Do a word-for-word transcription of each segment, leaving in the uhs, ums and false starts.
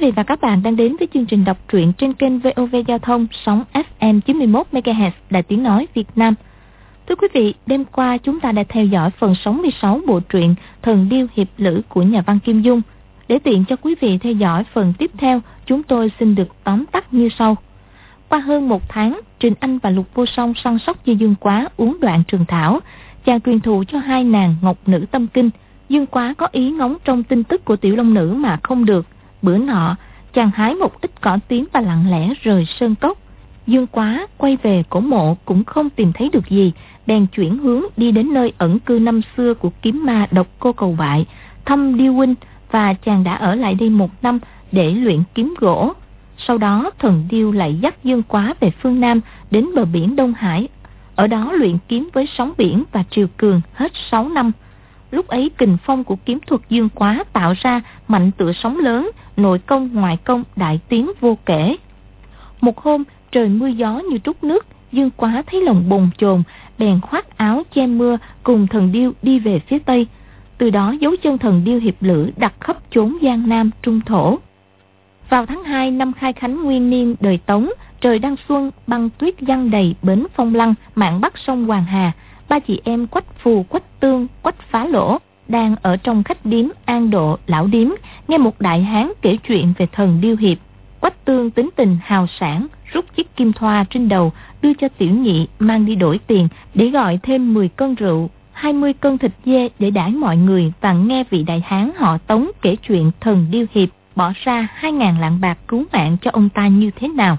vị và các bạn đang đến với chương trình đọc truyện trên kênh vê o vê Giao thông sóng ép em chín mươi mốt mê ga héc Đài Tiếng Nói Việt Nam. Thưa quý vị, đêm qua chúng ta đã theo dõi phần sáu mươi sáu bộ truyện Thần Điêu Hiệp Lữ của nhà văn Kim Dung. Để tiện cho quý vị theo dõi phần tiếp theo, chúng tôi xin được tóm tắt như sau. Qua hơn một tháng, Trình Anh và Lục Vô Song săn sóc cho Dương Quá uống đoạn trường thảo, chàng truyền thụ cho hai nàng ngọc nữ tâm kinh. Dương Quá có ý ngóng trong tin tức của tiểu long nữ mà không được. Bữa nọ, chàng hái một ít cỏ tím và lặng lẽ rời sơn cốc. Dương Quá quay về cổ mộ cũng không tìm thấy được gì, bèn chuyển hướng đi đến nơi ẩn cư năm xưa của kiếm ma Độc Cô Cầu Bại, thăm Điêu huynh, và chàng đã ở lại đây một năm để luyện kiếm gỗ. Sau đó Thần Điêu lại dắt Dương Quá về phương Nam đến bờ biển Đông Hải, ở đó luyện kiếm với sóng biển và triều cường hết sáu năm. Lúc ấy kình phong của kiếm thuật Dương Quá tạo ra mạnh tựa sóng lớn, nội công ngoại công đại tiến vô kể. Một hôm trời mưa gió như trút nước, Dương Quá thấy lòng bồn chồn, bèn khoác áo che mưa cùng Thần Điêu đi về phía tây. Từ đó dấu chân Thần Điêu Hiệp Lữ đặt khắp chốn Giang Nam Trung Thổ. Vào tháng hai năm Khai Khánh Nguyên Niên đời Tống, trời đang xuân, băng tuyết giăng đầy bến Phong Lăng, mạn bắc sông Hoàng Hà. Ba chị em Quách Phù, Quách Tương, Quách Phá Lỗ đang ở trong khách điếm An Độ Lão Điếm, nghe một đại hán kể chuyện về Thần Điêu Hiệp. Quách Tương tính tình hào sảng, rút chiếc kim thoa trên đầu đưa cho tiểu nhị mang đi đổi tiền để gọi thêm mười cân rượu, hai mươi cân thịt dê để đãi mọi người, và nghe vị đại hán họ Tống kể chuyện Thần Điêu Hiệp bỏ ra hai ngàn lạng bạc cứu mạng cho ông ta như thế nào.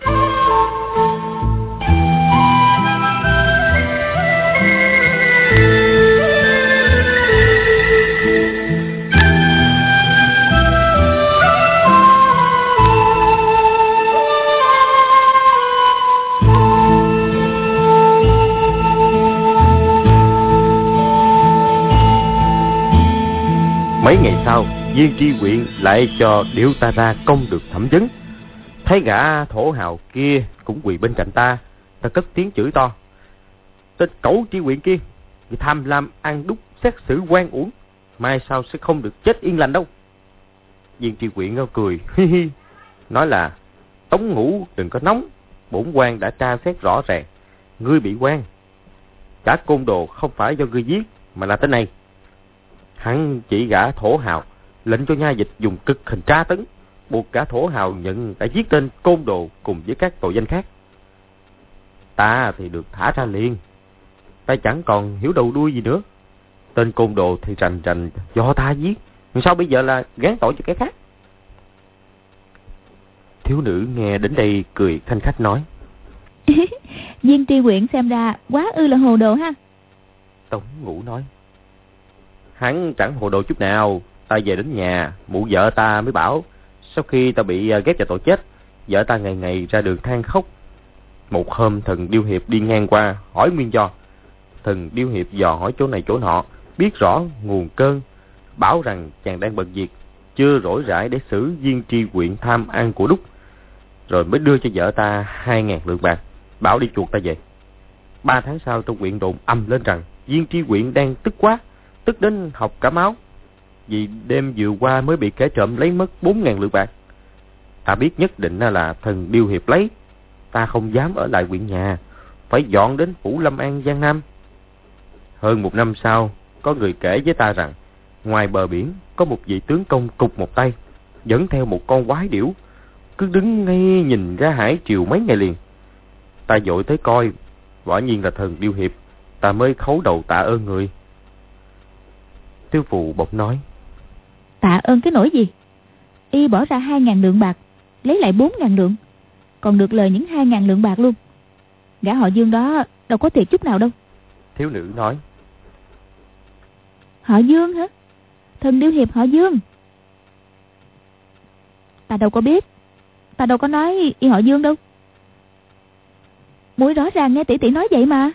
Mấy ngày sau, Viên Tri Huyện lại cho điệu ta ra công được thẩm vấn. Thấy gã thổ hào kia cũng quỳ bên cạnh ta, ta cất tiếng chửi to: tên cẩu Tri Huyện kia, vì tham lam ăn đúc xét xử oan uổng, mai sau sẽ không được chết yên lành đâu. Viên Tri Huyện cười hi hi, nói là: Tống Ngũ đừng có nóng, bổn quan đã tra xét rõ ràng, ngươi bị oan. Cả côn đồ không phải do ngươi giết, mà là tên này. Hắn chỉ gã thổ hào, lệnh cho nha dịch dùng cực hình tra tấn, buộc cả thổ hào nhận đã giết tên côn đồ cùng với các tội danh khác. Ta thì được thả ra liền, ta chẳng còn hiểu đầu đuôi gì nữa. Tên côn đồ thì rành rành do ta giết, sao bây giờ là gán tội cho cái khác? Thiếu nữ nghe đến đây cười khanh khách nói: Viên Tri Huyện xem ra quá ư là hồ đồ ha. Tống Ngũ nói: Hắn chẳng hồ đồ chút nào. Ta về đến nhà, mụ vợ ta mới bảo, sau khi ta bị ghét vào tội chết, vợ ta ngày ngày ra đường than khóc. Một hôm Thần Điêu Hiệp đi ngang qua, hỏi nguyên do. Thần Điêu Hiệp dò hỏi chỗ này chỗ nọ, biết rõ nguồn cơn, bảo rằng chàng đang bận việc, chưa rỗi rãi để xử Viên Tri Huyện tham ăn của đúc, rồi mới đưa cho vợ ta hai ngàn lượng bạc, bảo đi chuộc ta về. Ba tháng sau trong huyện đồn âm lên rằng Viên Tri Huyện đang tức quá, tức đến học cả máu, vì đêm vừa qua mới bị kẻ trộm lấy mất bốn ngàn lượng bạc. Ta biết nhất định là Thần Điêu Hiệp lấy, ta không dám ở lại huyện nhà, phải dọn đến phủ Lâm An Giang Nam. Hơn một năm sau, có người kể với ta rằng ngoài bờ biển có một vị tướng công cụt một tay, dẫn theo một con quái điểu, cứ đứng ngay nhìn ra hải triều mấy ngày liền. Ta vội tới coi, quả nhiên là Thần Điêu Hiệp, ta mới khấu đầu tạ ơn người. Tiêu Phụ bỗng nói: Tạ ơn cái nỗi gì? Y bỏ ra hai ngàn lượng bạc, lấy lại bốn ngàn lượng, còn được lời những hai ngàn lượng bạc luôn. Gã họ Dương đó đâu có thiệt chút nào đâu. Thiếu nữ nói: Họ Dương hả? Thần Điêu Hiệp họ Dương? Ta đâu có biết, ta đâu có nói y họ Dương đâu. Muội rõ ràng nghe tỷ tỷ nói vậy mà.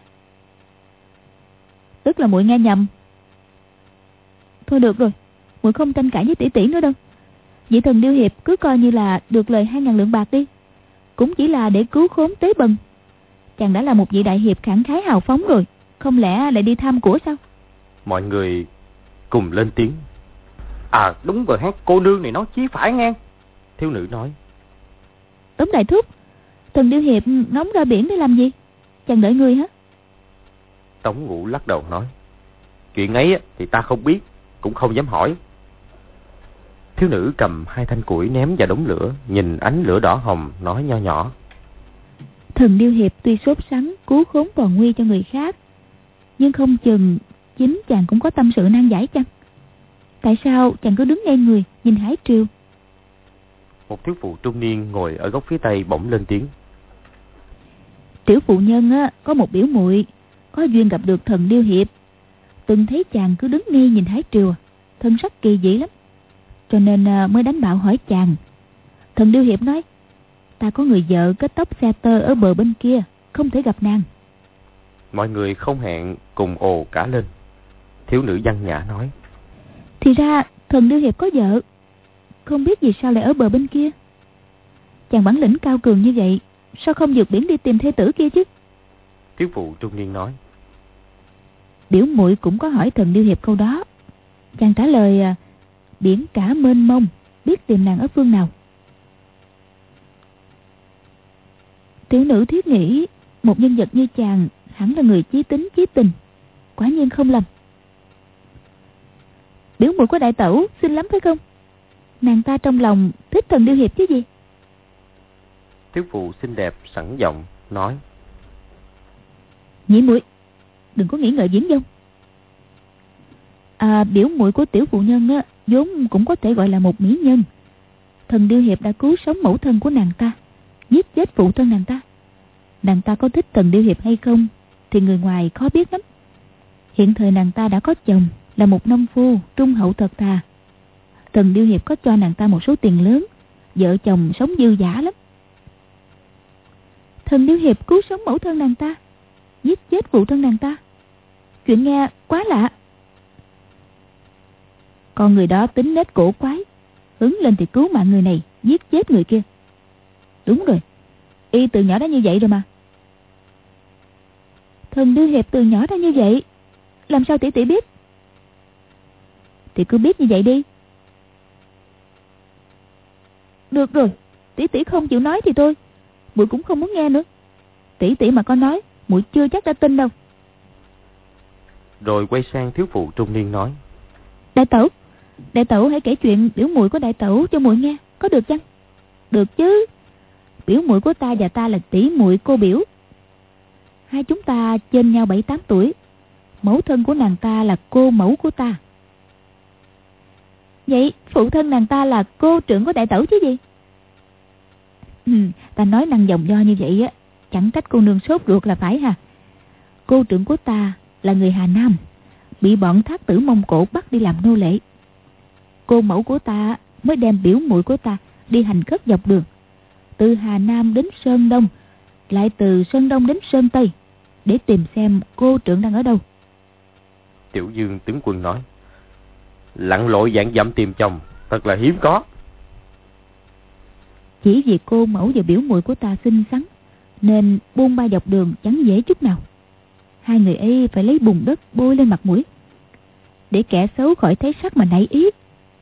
Tức là muội nghe nhầm. Thôi được rồi, muội không tranh cãi với tỷ tỷ nữa đâu. Vị Thần Điêu Hiệp cứ coi như là được lời hai ngàn lượng bạc đi, cũng chỉ là để cứu khốn Tế Bần. Chàng đã là một vị đại hiệp khẳng khái hào phóng rồi, không lẽ lại đi tham của sao? Mọi người cùng lên tiếng: À đúng rồi, hát cô nương này nói chí phải ngang. Thiếu nữ nói. Tống đại thúc, thần Điêu Hiệp ngóng ra biển để làm gì? Chàng đợi người hả? Tống Ngũ lắc đầu nói. Chuyện ấy thì ta không biết, cũng không dám hỏi. Thiếu nữ cầm hai thanh củi ném vào đống lửa, nhìn ánh lửa đỏ hồng, nói nho nhỏ. Thần Điêu Hiệp tuy sốt sắng cứu khốn toàn nguy cho người khác, nhưng không chừng chính chàng cũng có tâm sự nan giải chăng? Tại sao chàng cứ đứng ngay người nhìn hải triều? Một thiếu phụ trung niên ngồi ở góc phía tây bỗng lên tiếng. Tiểu phụ nhân á, có một biểu muội có duyên gặp được thần Điêu Hiệp, từng thấy chàng cứ đứng nghi nhìn hải triều, thân sắc kỳ dị lắm, cho nên mới đánh bạo hỏi chàng. Thần Điêu Hiệp nói, ta có người vợ kết tóc xe tơ ở bờ bên kia, không thể gặp nàng. Mọi người không hẹn cùng ồ cả lên. Thiếu nữ văn nhã nói. Thì ra thần Điêu Hiệp có vợ, không biết vì sao lại ở bờ bên kia. Chàng bản lĩnh cao cường như vậy, sao không vượt biển đi tìm thê tử kia chứ? Thiếu phụ trung niên nói. Biểu muội cũng có hỏi thần Điêu Hiệp câu đó. Chàng trả lời, biển cả mênh mông, biết tìm nàng ở phương nào. Tiểu nữ thiết nghĩ một nhân vật như chàng hẳn là người chí tính chí tình, quả nhiên không lầm. Biểu muội của đại tẩu xinh lắm phải không? Nàng ta trong lòng thích thần Điêu Hiệp chứ gì? Thiếu phụ xinh đẹp sẵn giọng nói. Nhị muội đừng có nghĩ ngợi diễn dông. À, biểu muội của tiểu phụ nhân á, vốn cũng có thể gọi là một mỹ nhân. Thần Điêu Hiệp đã cứu sống mẫu thân của nàng ta, giết chết phụ thân nàng ta. Nàng ta có thích thần Điêu Hiệp hay không thì người ngoài khó biết lắm. Hiện thời nàng ta đã có chồng, là một nông phu trung hậu thật thà. Thần Điêu Hiệp có cho nàng ta một số tiền lớn, vợ chồng sống dư dả lắm. Thần Điêu Hiệp cứu sống mẫu thân nàng ta, giết chết phụ thân nàng ta, chuyện nghe quá lạ. Còn người đó tính nết cổ quái, hứng lên thì cứu mạng người này, giết chết người kia. Đúng rồi, y từ nhỏ đã như vậy rồi mà. Thần Điêu Hiệp từ nhỏ đã như vậy, làm sao tỷ tỷ biết? Thì cứ biết như vậy đi. Được rồi, tỷ tỷ không chịu nói thì thôi, muội cũng không muốn nghe nữa. Tỷ tỷ mà có nói, muội chưa chắc đã tin đâu. Rồi quay sang thiếu phụ trung niên nói. Đại tẩu, đại tẩu hãy kể chuyện biểu muội của đại tẩu cho muội nghe, có được chăng? Được chứ. Biểu muội của ta và ta là tỷ muội cô biểu, hai chúng ta trên nhau bảy tám tuổi. Mẫu thân của nàng ta là cô mẫu của ta. Vậy phụ thân nàng ta là cô trưởng của đại tẩu chứ gì? Ừ, ta nói năng dòng do như vậy á, chẳng trách cô nương sốt ruột là phải ha. Cô trưởng của ta là người Hà Nam, bị bọn thác tử Mông Cổ bắt đi làm nô lệ. Cô mẫu của ta mới đem biểu muội của ta đi hành khất dọc đường, từ Hà Nam đến Sơn Đông, lại từ Sơn Đông đến Sơn Tây, để tìm xem cô trưởng đang ở đâu. Tiểu Dương tướng quân nói. Lặn lội vạn dặm tìm chồng, thật là hiếm có. Chỉ vì cô mẫu và biểu muội của ta xinh xắn, nên buôn ba dọc đường chẳng dễ chút nào. Hai người ấy phải lấy bùn đất bôi lên mặt mũi, để kẻ xấu khỏi thấy sắc mà nảy ý.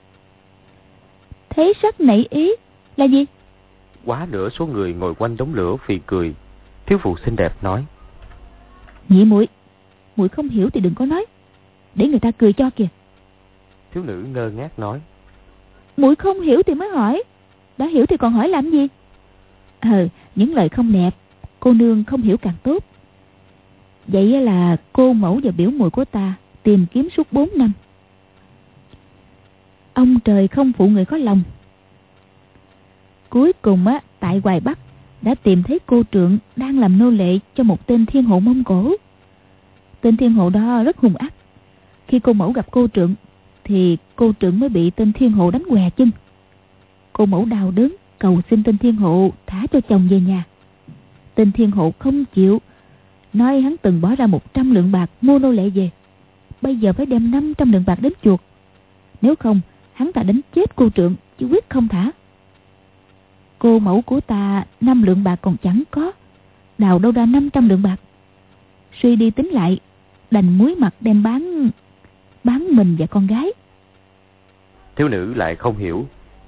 Thấy sắc nảy ý là gì? Quá nửa số người ngồi quanh đống lửa phì cười. Thiếu phụ xinh đẹp nói. Nhị muội, muội không hiểu thì đừng có nói, để người ta cười cho kìa. Thiếu nữ ngơ ngác nói. Muội không hiểu thì mới hỏi, đã hiểu thì còn hỏi làm gì? Ờ, những lời không đẹp, cô nương không hiểu càng tốt. Vậy là cô mẫu và biểu muội của ta tìm kiếm suốt bốn năm. Ông trời không phụ người có lòng. Cuối cùng á, tại Hoài Bắc đã tìm thấy cô trượng đang làm nô lệ cho một tên thiên hộ Mông Cổ. Tên thiên hộ đó rất hung ác. Khi cô mẫu gặp cô trượng thì cô trượng mới bị tên thiên hộ đánh què chân. Cô mẫu đau đớn cầu xin tên thiên hộ thả cho chồng về nhà. Tên thiên hộ không chịu, nói hắn từng bỏ ra một trăm lượng bạc mua nô lệ về, bây giờ phải đem năm trăm lượng bạc đến chuộc. Nếu không, hắn ta đánh chết cô trượng chứ quyết không thả. Cô mẫu của ta năm lượng bạc còn chẳng có, đào đâu ra năm trăm lượng bạc. Suy đi tính lại, đành muối mặt đem bán bán mình và con gái. Thiếu nữ lại không hiểu,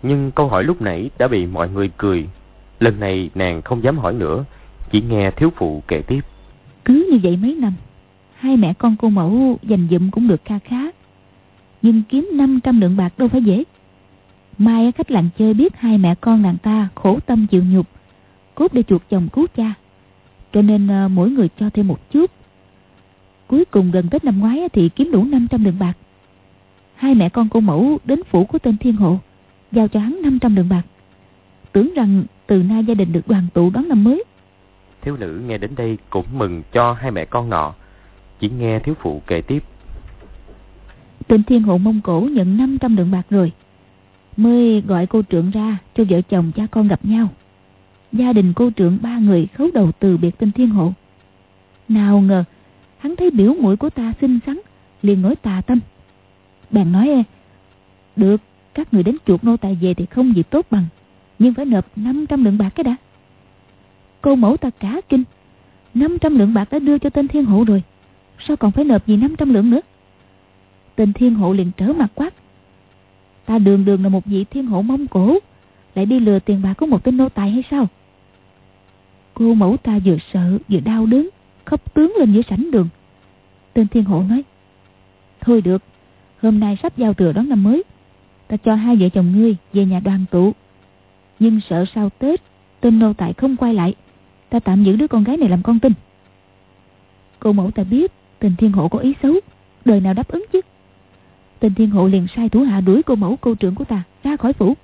Nhưng câu hỏi lúc nãy đã bị mọi người cười. Lần này nàng không dám hỏi nữa, chỉ nghe thiếu phụ kể tiếp. Cứ như vậy mấy năm, hai mẹ con cô mẫu dành dụm cũng được kha khá, nhưng kiếm năm trăm lượng bạc đâu phải dễ. Mai khách làng chơi biết hai mẹ con nàng ta khổ tâm chịu nhục, cốt để chuộc chồng cứu cha, cho nên uh, mỗi người cho thêm một chút. Cuối cùng gần Tết năm ngoái thì kiếm đủ năm trăm lượng bạc. Hai mẹ con cô mẫu đến phủ của tên Thiên Hộ, giao cho hắn năm trăm lượng bạc, tưởng rằng từ nay gia đình được đoàn tụ đón năm mới. Thiếu nữ nghe đến đây cũng mừng cho hai mẹ con nọ. Chỉ nghe thiếu phụ kể tiếp. Tên Thiên Hộ Mông Cổ nhận năm trăm lượng bạc rồi, mới gọi cô trượng ra cho vợ chồng cha con gặp nhau. Gia đình cô trượng ba người khấu đầu từ biệt tên Thiên Hộ. Nào ngờ hắn thấy biểu muội của ta xinh xắn, liền nổi tà tâm. Bèn nói: được, các người đến chuộc nô tài về thì không gì tốt bằng, nhưng phải nộp năm trăm lượng bạc cái đã. Cô mẫu ta cả kinh, năm trăm lượng bạc đã đưa cho tên Thiên Hộ rồi, sao còn phải nộp gì năm trăm lượng nữa? Tên Thiên Hộ liền trở mặt quát: ta đường đường là một vị Thiên Hộ Mông Cổ, lại đi lừa tiền bạc của một tên nô tài hay sao? Cô mẫu ta vừa sợ vừa đau đớn, khóc tướng lên giữa sảnh đường. Tên Thiên Hộ nói: thôi được, hôm nay sắp giao thừa đón năm mới, ta cho hai vợ chồng ngươi về nhà đoàn tụ, nhưng sợ sau Tết tên nô tài không quay lại, ta tạm giữ đứa con gái này làm con tin. Cô mẫu ta biết tên Thiên Hộ có ý xấu, đời nào đáp ứng chứ. Tên Thiên Hộ liền sai thủ hạ đuổi cô mẫu cô trưởng của ta ra khỏi phủ.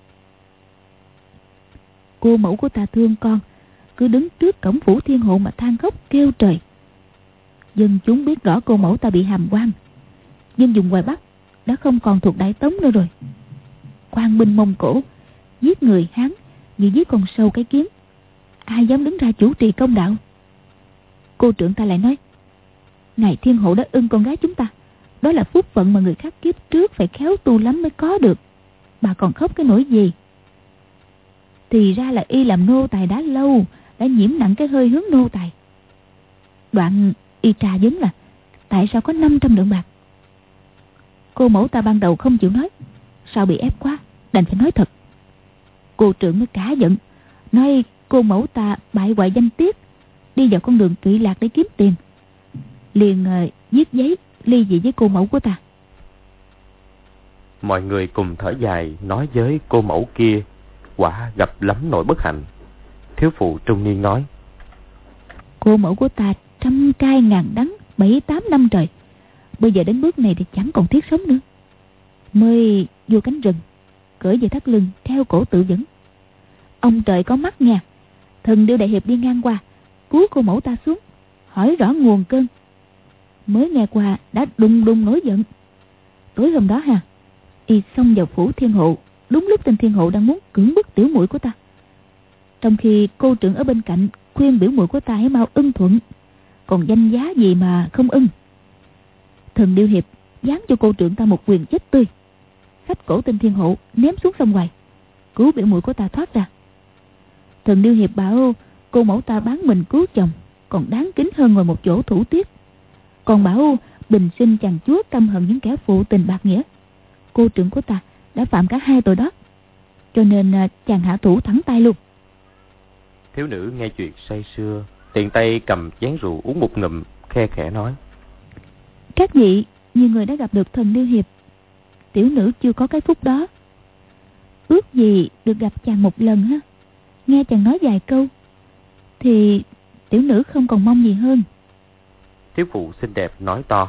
Cô mẫu của ta thương con, cứ đứng trước cổng phủ Thiên Hộ mà than khóc kêu trời. Dân chúng biết rõ cô mẫu ta bị hàm quan, nhưng vùng ngoài Bắc đã không còn thuộc Đại Tống nữa rồi. Quan binh Mông Cổ giết người Hán như giết con sâu cái kiến, ai dám đứng ra chủ trì công đạo? Cô trưởng ta lại nói: ngài Thiên Hộ đã ưng con gái chúng ta, đó là phúc phận mà người khác kiếp trước phải khéo tu lắm mới có được, bà còn khóc cái nỗi gì? Thì ra là y làm nô tài đã lâu, đã nhiễm nặng cái hơi hướng nô tài. Đoạn y trà vấn là tại sao có năm trăm lượng bạc. Cô mẫu ta ban đầu không chịu nói, sao bị ép quá đành phải nói thật. Cô trưởng mới cả giận, nói cô mẫu ta bại hoại danh tiết, đi vào con đường trụy lạc để kiếm tiền, liền uh, viết giấy ly dị với cô mẫu của ta. Mọi người cùng thở dài nói với cô mẫu kia quả gặp lắm nỗi bất hạnh. Thiếu phụ trung niên nói: cô mẫu của ta trăm cay ngàn đắng bảy tám năm trời, bây giờ đến bước này thì chẳng còn thiết sống nữa, mới vô cánh rừng cởi về thắt lưng theo cổ tự vẫn. Ông trời có mắt nha, thần Điêu đại hiệp đi ngang qua cứu cô mẫu ta xuống, hỏi rõ nguồn cơn, mới nghe qua đã đùng đùng nổi giận. Tối hôm đó ha, y xông vào phủ Thiên Hộ đúng lúc tên Thiên Hộ đang muốn cưỡng bức tiểu muội của ta, trong khi cô trưởng ở bên cạnh khuyên biểu muội của ta hãy mau ưng thuận, còn danh giá gì mà không ưng. Thần Điêu hiệp giáng cho cô trưởng ta một quyền chết tươi, xách cổ tên Thiên Hộ ném xuống sông ngoài, cứu biểu muội của ta thoát ra. Thần Điêu hiệp bảo cô mẫu ta bán mình cứu chồng còn đáng kính hơn ngồi một chỗ thủ tiết, còn bảo bình sinh chàng chúa căm hận những kẻ phụ tình bạc nghĩa. Cô trưởng của ta đã phạm cả hai tội đó, cho nên chàng hạ thủ thẳng tay luôn. Thiếu nữ nghe chuyện say sưa, tiện tay cầm chén rượu uống một ngụm, khe khẽ nói: các vị nhiều người đã gặp được thần Điêu hiệp, tiểu nữ chưa có cái phúc đó, ước gì được gặp chàng một lần ha. Nghe chàng nói vài câu thì tiểu nữ không còn mong gì hơn. Thiếu phụ xinh đẹp nói to: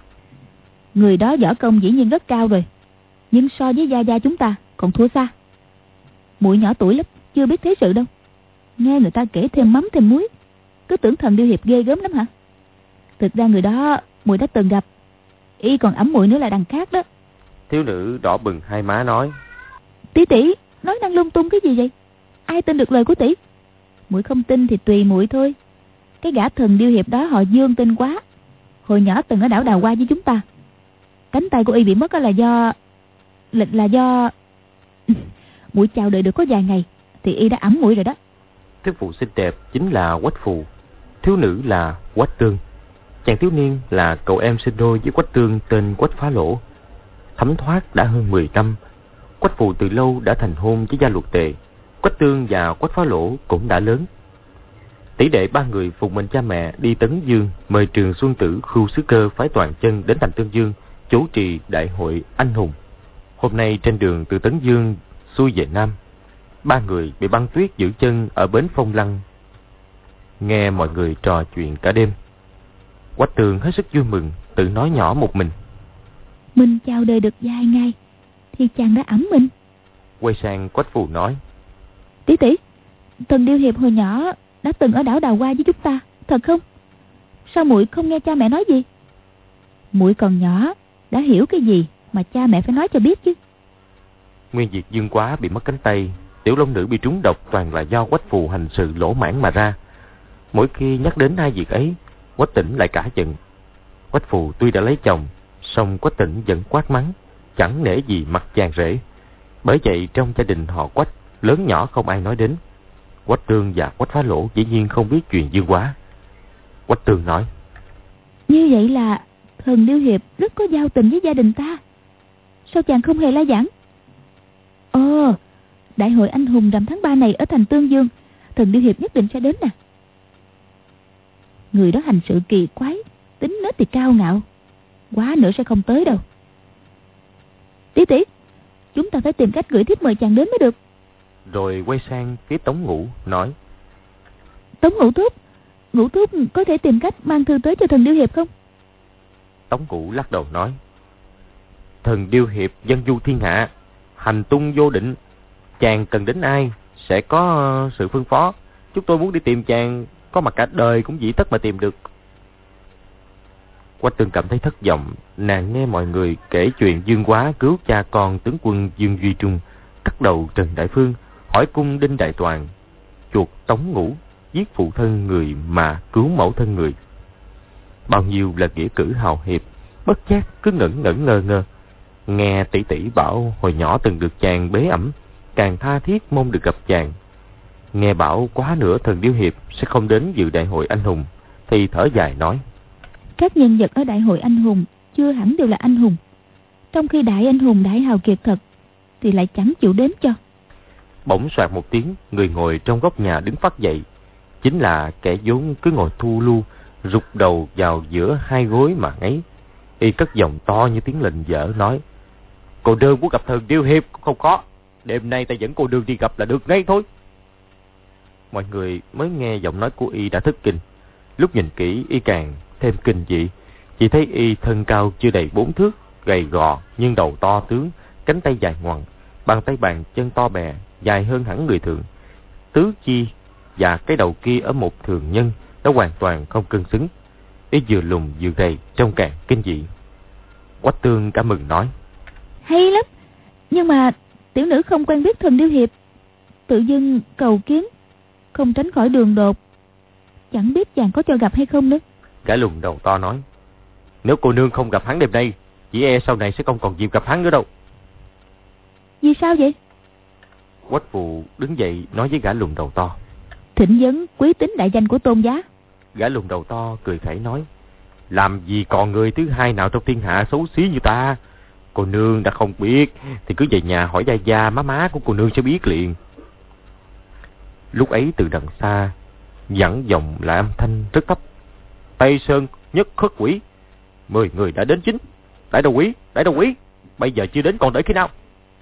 người đó võ công dĩ nhiên rất cao rồi, nhưng so với gia gia chúng ta còn thua xa. Muội nhỏ tuổi lắm, chưa biết thế sự đâu, nghe người ta kể thêm mắm thêm muối, cứ tưởng thần Điêu hiệp ghê gớm lắm hả? Thực ra người đó muội đã từng gặp, y còn ẵm muội nữa là đằng khác đó. Thiếu nữ đỏ bừng hai má nói: tỷ tỷ nói năng lung tung cái gì vậy? Ai tin được lời của tỷ? Muội không tin thì tùy muội thôi. Cái gã thần Điêu hiệp đó họ Dương tin quá, hồi nhỏ từng ở đảo Đào Hoa với chúng ta. Cánh tay của y bị mất là do là, là do muội chào đợi được có vài ngày thì y đã ẵm muội rồi đó. Thiếu phụ xinh đẹp chính là Quách Phù, thiếu nữ là Quách Tương. Chàng thiếu niên là cậu em sinh đôi với Quách Tương tên Quách Phá Lỗ. Thấm thoát đã hơn mười năm, Quách Phù từ lâu đã thành hôn với Gia Luật Tề. Quách Tương và Quách Phá Lỗ cũng đã lớn. Tỷ đệ ba người phục mệnh cha mẹ đi Tấn Dương, mời Trường Xuân Tử Khưu Sứ Cơ phái toàn chân đến thành Tương Dương chủ trì đại hội anh hùng. Hôm nay trên đường từ Tấn Dương xuôi về Nam, ba người bị băng tuyết giữ chân ở bến Phong Lăng. Nghe mọi người trò chuyện cả đêm, Quách Tương hết sức vui mừng, tự nói nhỏ một mình: mình chào đời được vài ngày thì chàng đã ẵm mình. Quay sang Quách Phù nói: Tỷ tỷ, Thần Điêu Hiệp hồi nhỏ đã từng ở đảo Đào Hoa với chúng ta, thật không? Sao muội không nghe cha mẹ nói gì? Muội còn nhỏ, đã hiểu cái gì mà cha mẹ phải nói cho biết chứ. Nguyên Việt Dương Quá bị mất cánh tay, Tiểu Long Nữ bị trúng độc, toàn là do Quách Phù hành sự lỗ mãng mà ra. Mỗi khi nhắc đến hai việc ấy, Quách Tĩnh lại cả giận. Quách Phù tuy đã lấy chồng, song Quách Tĩnh vẫn quát mắng, chẳng nể gì mặt chàng rể. Bởi vậy trong gia đình họ Quách, lớn nhỏ không ai nói đến. Quách Tương và Quách Phá Lỗ dĩ nhiên không biết chuyện Dương Quá. Quách Tương nói: như vậy là Thần Điêu Hiệp rất có giao tình với gia đình ta. Sao chàng không hề la giảng? Ồ, đại hội anh hùng rằm tháng ba này ở thành Tương Dương, Thần Điêu Hiệp nhất định sẽ đến nè. Người đó hành sự kỳ quái, tính nết thì cao ngạo, quá nữa sẽ không tới đâu. Tỷ tỷ, chúng ta phải tìm cách gửi thiếp mời chàng đến mới được. Rồi quay sang phía Tống Ngũ nói: Tống Ngũ thúc, Ngũ thúc có thể tìm cách mang thư tới cho Thần Điêu Hiệp không? Tống Ngũ lắc đầu nói: Thần Điêu Hiệp dân du thiên hạ, hành tung vô định, chàng cần đến ai sẽ có sự phân phó. Chúng tôi muốn đi tìm chàng, có mặt cả đời cũng dĩ tất mà tìm được. Quách Tương cảm thấy thất vọng. Nàng nghe mọi người kể chuyện Dương Quá cứu cha con tướng quân Dương Duy Trung, cắt đầu Trần Đại Phương, hỏi cung Đinh Đại Toàn, chuột Tống Ngũ, giết phụ thân người mà cứu mẫu thân người. Bao nhiêu là nghĩa cử hào hiệp, bất giác cứ ngẩn ngẩn ngơ ngơ. Nghe tỷ tỷ bảo hồi nhỏ từng được chàng bế ẵm, càng tha thiết mong được gặp chàng. Nghe bảo quá nữa Thần Điêu Hiệp sẽ không đến dự đại hội anh hùng, thì thở dài nói: các nhân vật ở đại hội anh hùng chưa hẳn đều là anh hùng, trong khi đại anh hùng đại hào kiệt thật thì lại chẳng chịu đến cho. Bỗng soạt một tiếng, người ngồi trong góc nhà đứng phát dậy. Chính là kẻ vốn cứ ngồi thu lu, rụt đầu vào giữa hai gối mà ngáy. Y cất giọng to như tiếng lệnh vợ nói: cô đơn muốn gặp Thần Điêu Hiệp cũng không có, đêm nay ta dẫn cô đơn đi gặp là được ngay thôi. Mọi người mới nghe giọng nói của Y đã thất kinh. Lúc nhìn kỹ Y càng thêm kinh dị. Chỉ thấy Y thân cao chưa đầy bốn thước, gầy gò nhưng đầu to tướng, cánh tay dài ngoằng, bàn tay bàn chân to bè, dài hơn hẳn người thường. Tứ chi và cái đầu kia ở một thường nhân nó hoàn toàn không cân xứng. Y vừa lùn vừa gầy, trông càng kinh dị. Quách Tương cảm mừng nói: hay lắm, nhưng mà tiểu nữ không quen biết Thần Điêu Hiệp, tự dưng cầu kiến, không tránh khỏi đường đột, chẳng biết chàng có cho gặp hay không nữa. Gã lùn đầu to nói: nếu cô nương không gặp hắn đêm nay, chỉ e sau này sẽ không còn dịp gặp hắn nữa đâu. Vì sao vậy? Quách Phù đứng dậy nói với gã lùn đầu to: thỉnh vấn quý tính đại danh của tôn giá. Gã lùn đầu to cười khẩy nói: làm gì còn người thứ hai nào trong thiên hạ xấu xí như ta. Cô nương đã không biết thì cứ về nhà hỏi gia gia má má của cô nương sẽ biết liền. Lúc ấy từ đằng xa vẳng vọng lại âm thanh rất thấp: Tây Sơn nhất khất quỷ, mười người đã đến chính. Đại đầu quý, đại đầu quý, bây giờ chưa đến còn đợi khi nào?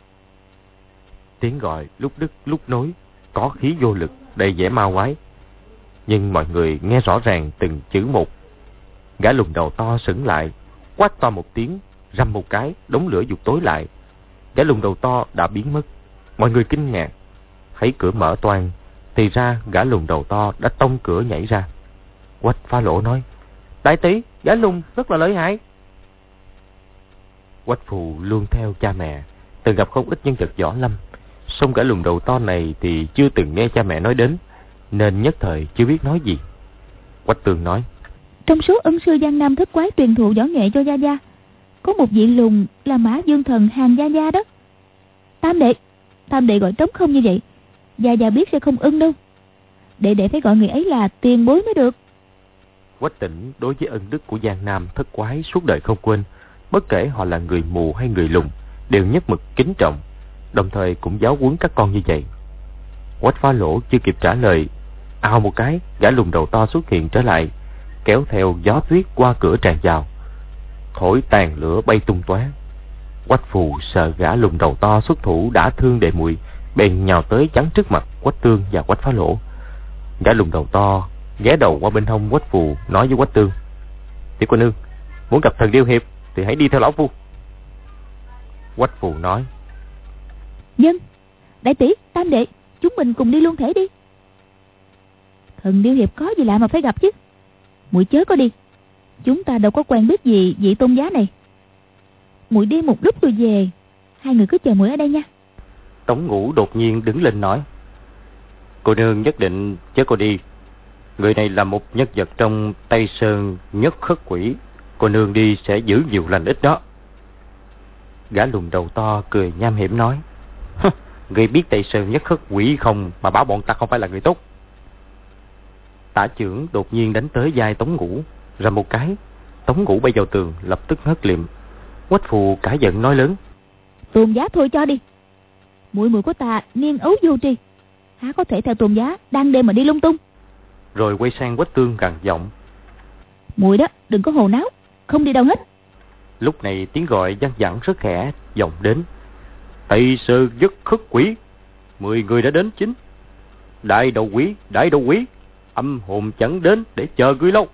Tiếng gọi lúc đứt lúc nối, có khí vô lực, đầy vẻ ma quái. Nhưng mọi người nghe rõ ràng từng chữ một. Gã lùn đầu to sững lại, quát to một tiếng, răm một cái, đống lửa dục tối lại. Gã lùn đầu to đã biến mất. Mọi người kinh ngạc, thấy cửa mở toang, thì ra gã lùn đầu to đã tông cửa nhảy ra. Quách Phá Lỗ nói: đại tỷ, gã lùn rất là lợi hại. Quách Phù luôn theo cha mẹ, từng gặp không ít nhân vật võ lâm, song gã lùn đầu to này thì chưa từng nghe cha mẹ nói đến, nên nhất thời chưa biết nói gì. Quách Tương nói: trong số ân sư Giang Nam thất quái truyền thụ võ nghệ cho gia gia, có một vị lùn là Mã Dương Thần hàng gia gia đó. Tam đệ, tam đệ gọi trống không như vậy, gia gia biết sẽ không ưng đâu. Đệ đệ phải gọi người ấy là tiền bối mới được. Quách Tĩnh đối với ân đức của Giang Nam thất quái suốt đời không quên, bất kể họ là người mù hay người lùn, đều nhất mực kính trọng. đồng thời cũng giáo huấn các con như vậy. Quách Phá Lỗ chưa kịp trả lời, ào một cái, gã lùn đầu to xuất hiện trở lại, kéo theo gió tuyết qua cửa tràn vào, thổi tàn lửa bay tung tóe. Quách Phù sợ gã lùn đầu to xuất thủ đã thương đệ muội, bèn nhào tới chắn trước mặt Quách Tương và Quách Phá Lỗ. Gã lùn đầu to ghé đầu qua bên hông Quách Phù, nói với Quách Tương: "Tiểu cô nương, muốn gặp thần điêu hiệp thì hãy đi theo lão phu." Quách Phù nói: "Dân, đại tỷ, tam đệ, chúng mình cùng đi luôn thể đi. Thần điêu hiệp có gì lạ mà phải gặp chứ. Muội chớ có đi, chúng ta đâu có quen biết gì vị tôn giá này. Muội đi một lúc rồi về, hai người cứ chờ muội ở đây nha." Tống Ngũ đột nhiên đứng lên nói: "Cô nương nhất định chớ có đi. Người này là một nhân vật trong Tây Sơn Nhất Khất Quỷ. Cô nương đi sẽ giữ nhiều lành ít đó." Gã lùn đầu to cười nham hiểm nói: "Người biết Tây Sơn Nhất Khất Quỷ không mà bảo bọn ta không phải là người tốt." Tả chưởng đột nhiên đánh tới vai Tống Ngũ, ra một cái, Tống Ngũ bay vào tường, lập tức ngất liệm. Quách Phù cả giận nói lớn: "Tôn giá thôi cho đi. Muội muội của ta niên ấu vô tri, há có thể theo tôn giá đang đêm mà đi lung tung." Rồi quay sang Quách Tương gằn giọng: "Muội đó, đừng có hồ náo, không đi đâu hết." Lúc này tiếng gọi văng vẳng rất khẽ vọng đến: "Tây Sơn Nhất Khất Quỷ, mười người đã đến chính. Đại đầu quỷ, đại đầu quỷ, âm hồn chẳng đến để chờ ngươi lâu."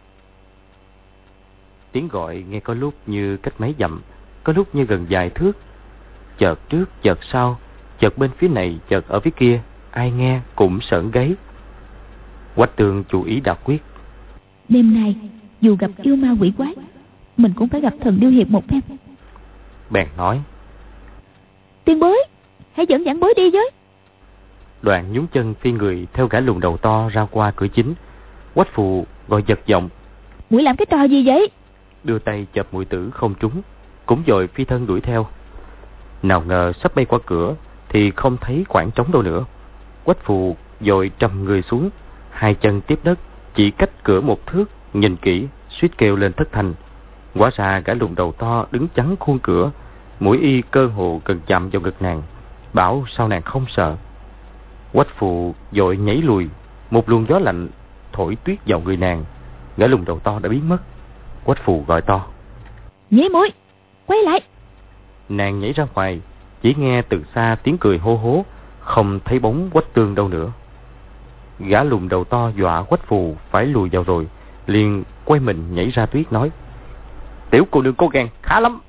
Tiếng gọi nghe có lúc như cách mấy dặm, có lúc như gần vài thước, chợt trước chợt sau, chợt bên phía này chợt ở phía kia, ai nghe cũng sởn gáy. Quách Tương chú ý đã quyết: đêm nay dù gặp yêu ma quỷ quái, mình cũng phải gặp thần điêu hiệp một phen. Bèn nói: "Tiên bối, hãy dẫn giảng bối đi với." Đoạn nhún chân phi người theo gã lùn đầu to ra qua cửa chính. Quách Phù gọi giật giọng: "Muội làm cái trò gì vậy?" Đưa tay chộp muội tử không trúng, cũng vội phi thân đuổi theo. Nào ngờ sắp bay qua cửa thì không thấy khoảng trống đâu nữa. Quách Phù vội trầm người xuống, hai chân tiếp đất, chỉ cách cửa một thước, nhìn kỹ suýt kêu lên thất thanh. Hóa ra gã lùn đầu to đứng chắn khuôn cửa, mũi y cơ hồ gần chạm vào ngực nàng, bảo sao nàng không sợ. Quách Phù vội nhảy lùi, một luồng gió lạnh thổi tuyết vào người nàng, gã lùn đầu to đã biến mất. Quách Phù gọi to: "Nhĩ muội, quay lại!" Nàng nhảy ra ngoài, chỉ nghe từ xa tiếng cười hô hố, không thấy bóng Quách Tương đâu nữa. Gã lùn đầu to dọa Quách Phù phải lùi vào rồi, liền quay mình nhảy ra tuyết nói: "Tiểu cô nương cố gắng khá lắm."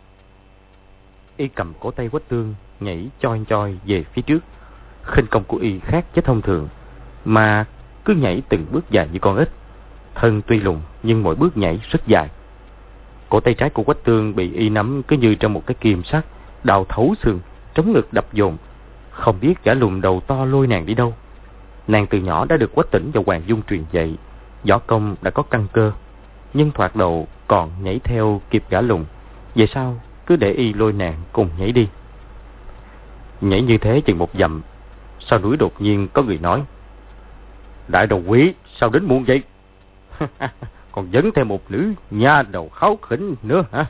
Y cầm cổ tay Quách Tương nhảy choi choi về phía trước. Khinh công của y khác với thông thường, mà cứ nhảy từng bước dài như con ếch. Thân tuy lùn nhưng mỗi bước nhảy rất dài. Cổ tay trái của Quách Tương bị y nắm cứ như trong một cái kìm sắt, đào thấu xương, trống ngực đập dồn. Không biết gã lùn đầu to lôi nàng đi đâu. Nàng từ nhỏ đã được Quách Tĩnh và Hoàng Dung truyền dạy, võ công đã có căn cơ, nhưng thoạt đầu còn nhảy theo kịp gã lùn. Về sau cứ để y lôi nàng cùng nhảy đi. Nhảy như thế chừng một dặm, sau núi đột nhiên có người nói: "Đại đầu quý, sao đến muộn vậy?" "Còn dẫn theo một nữ nha đầu kháu khỉnh nữa hả?"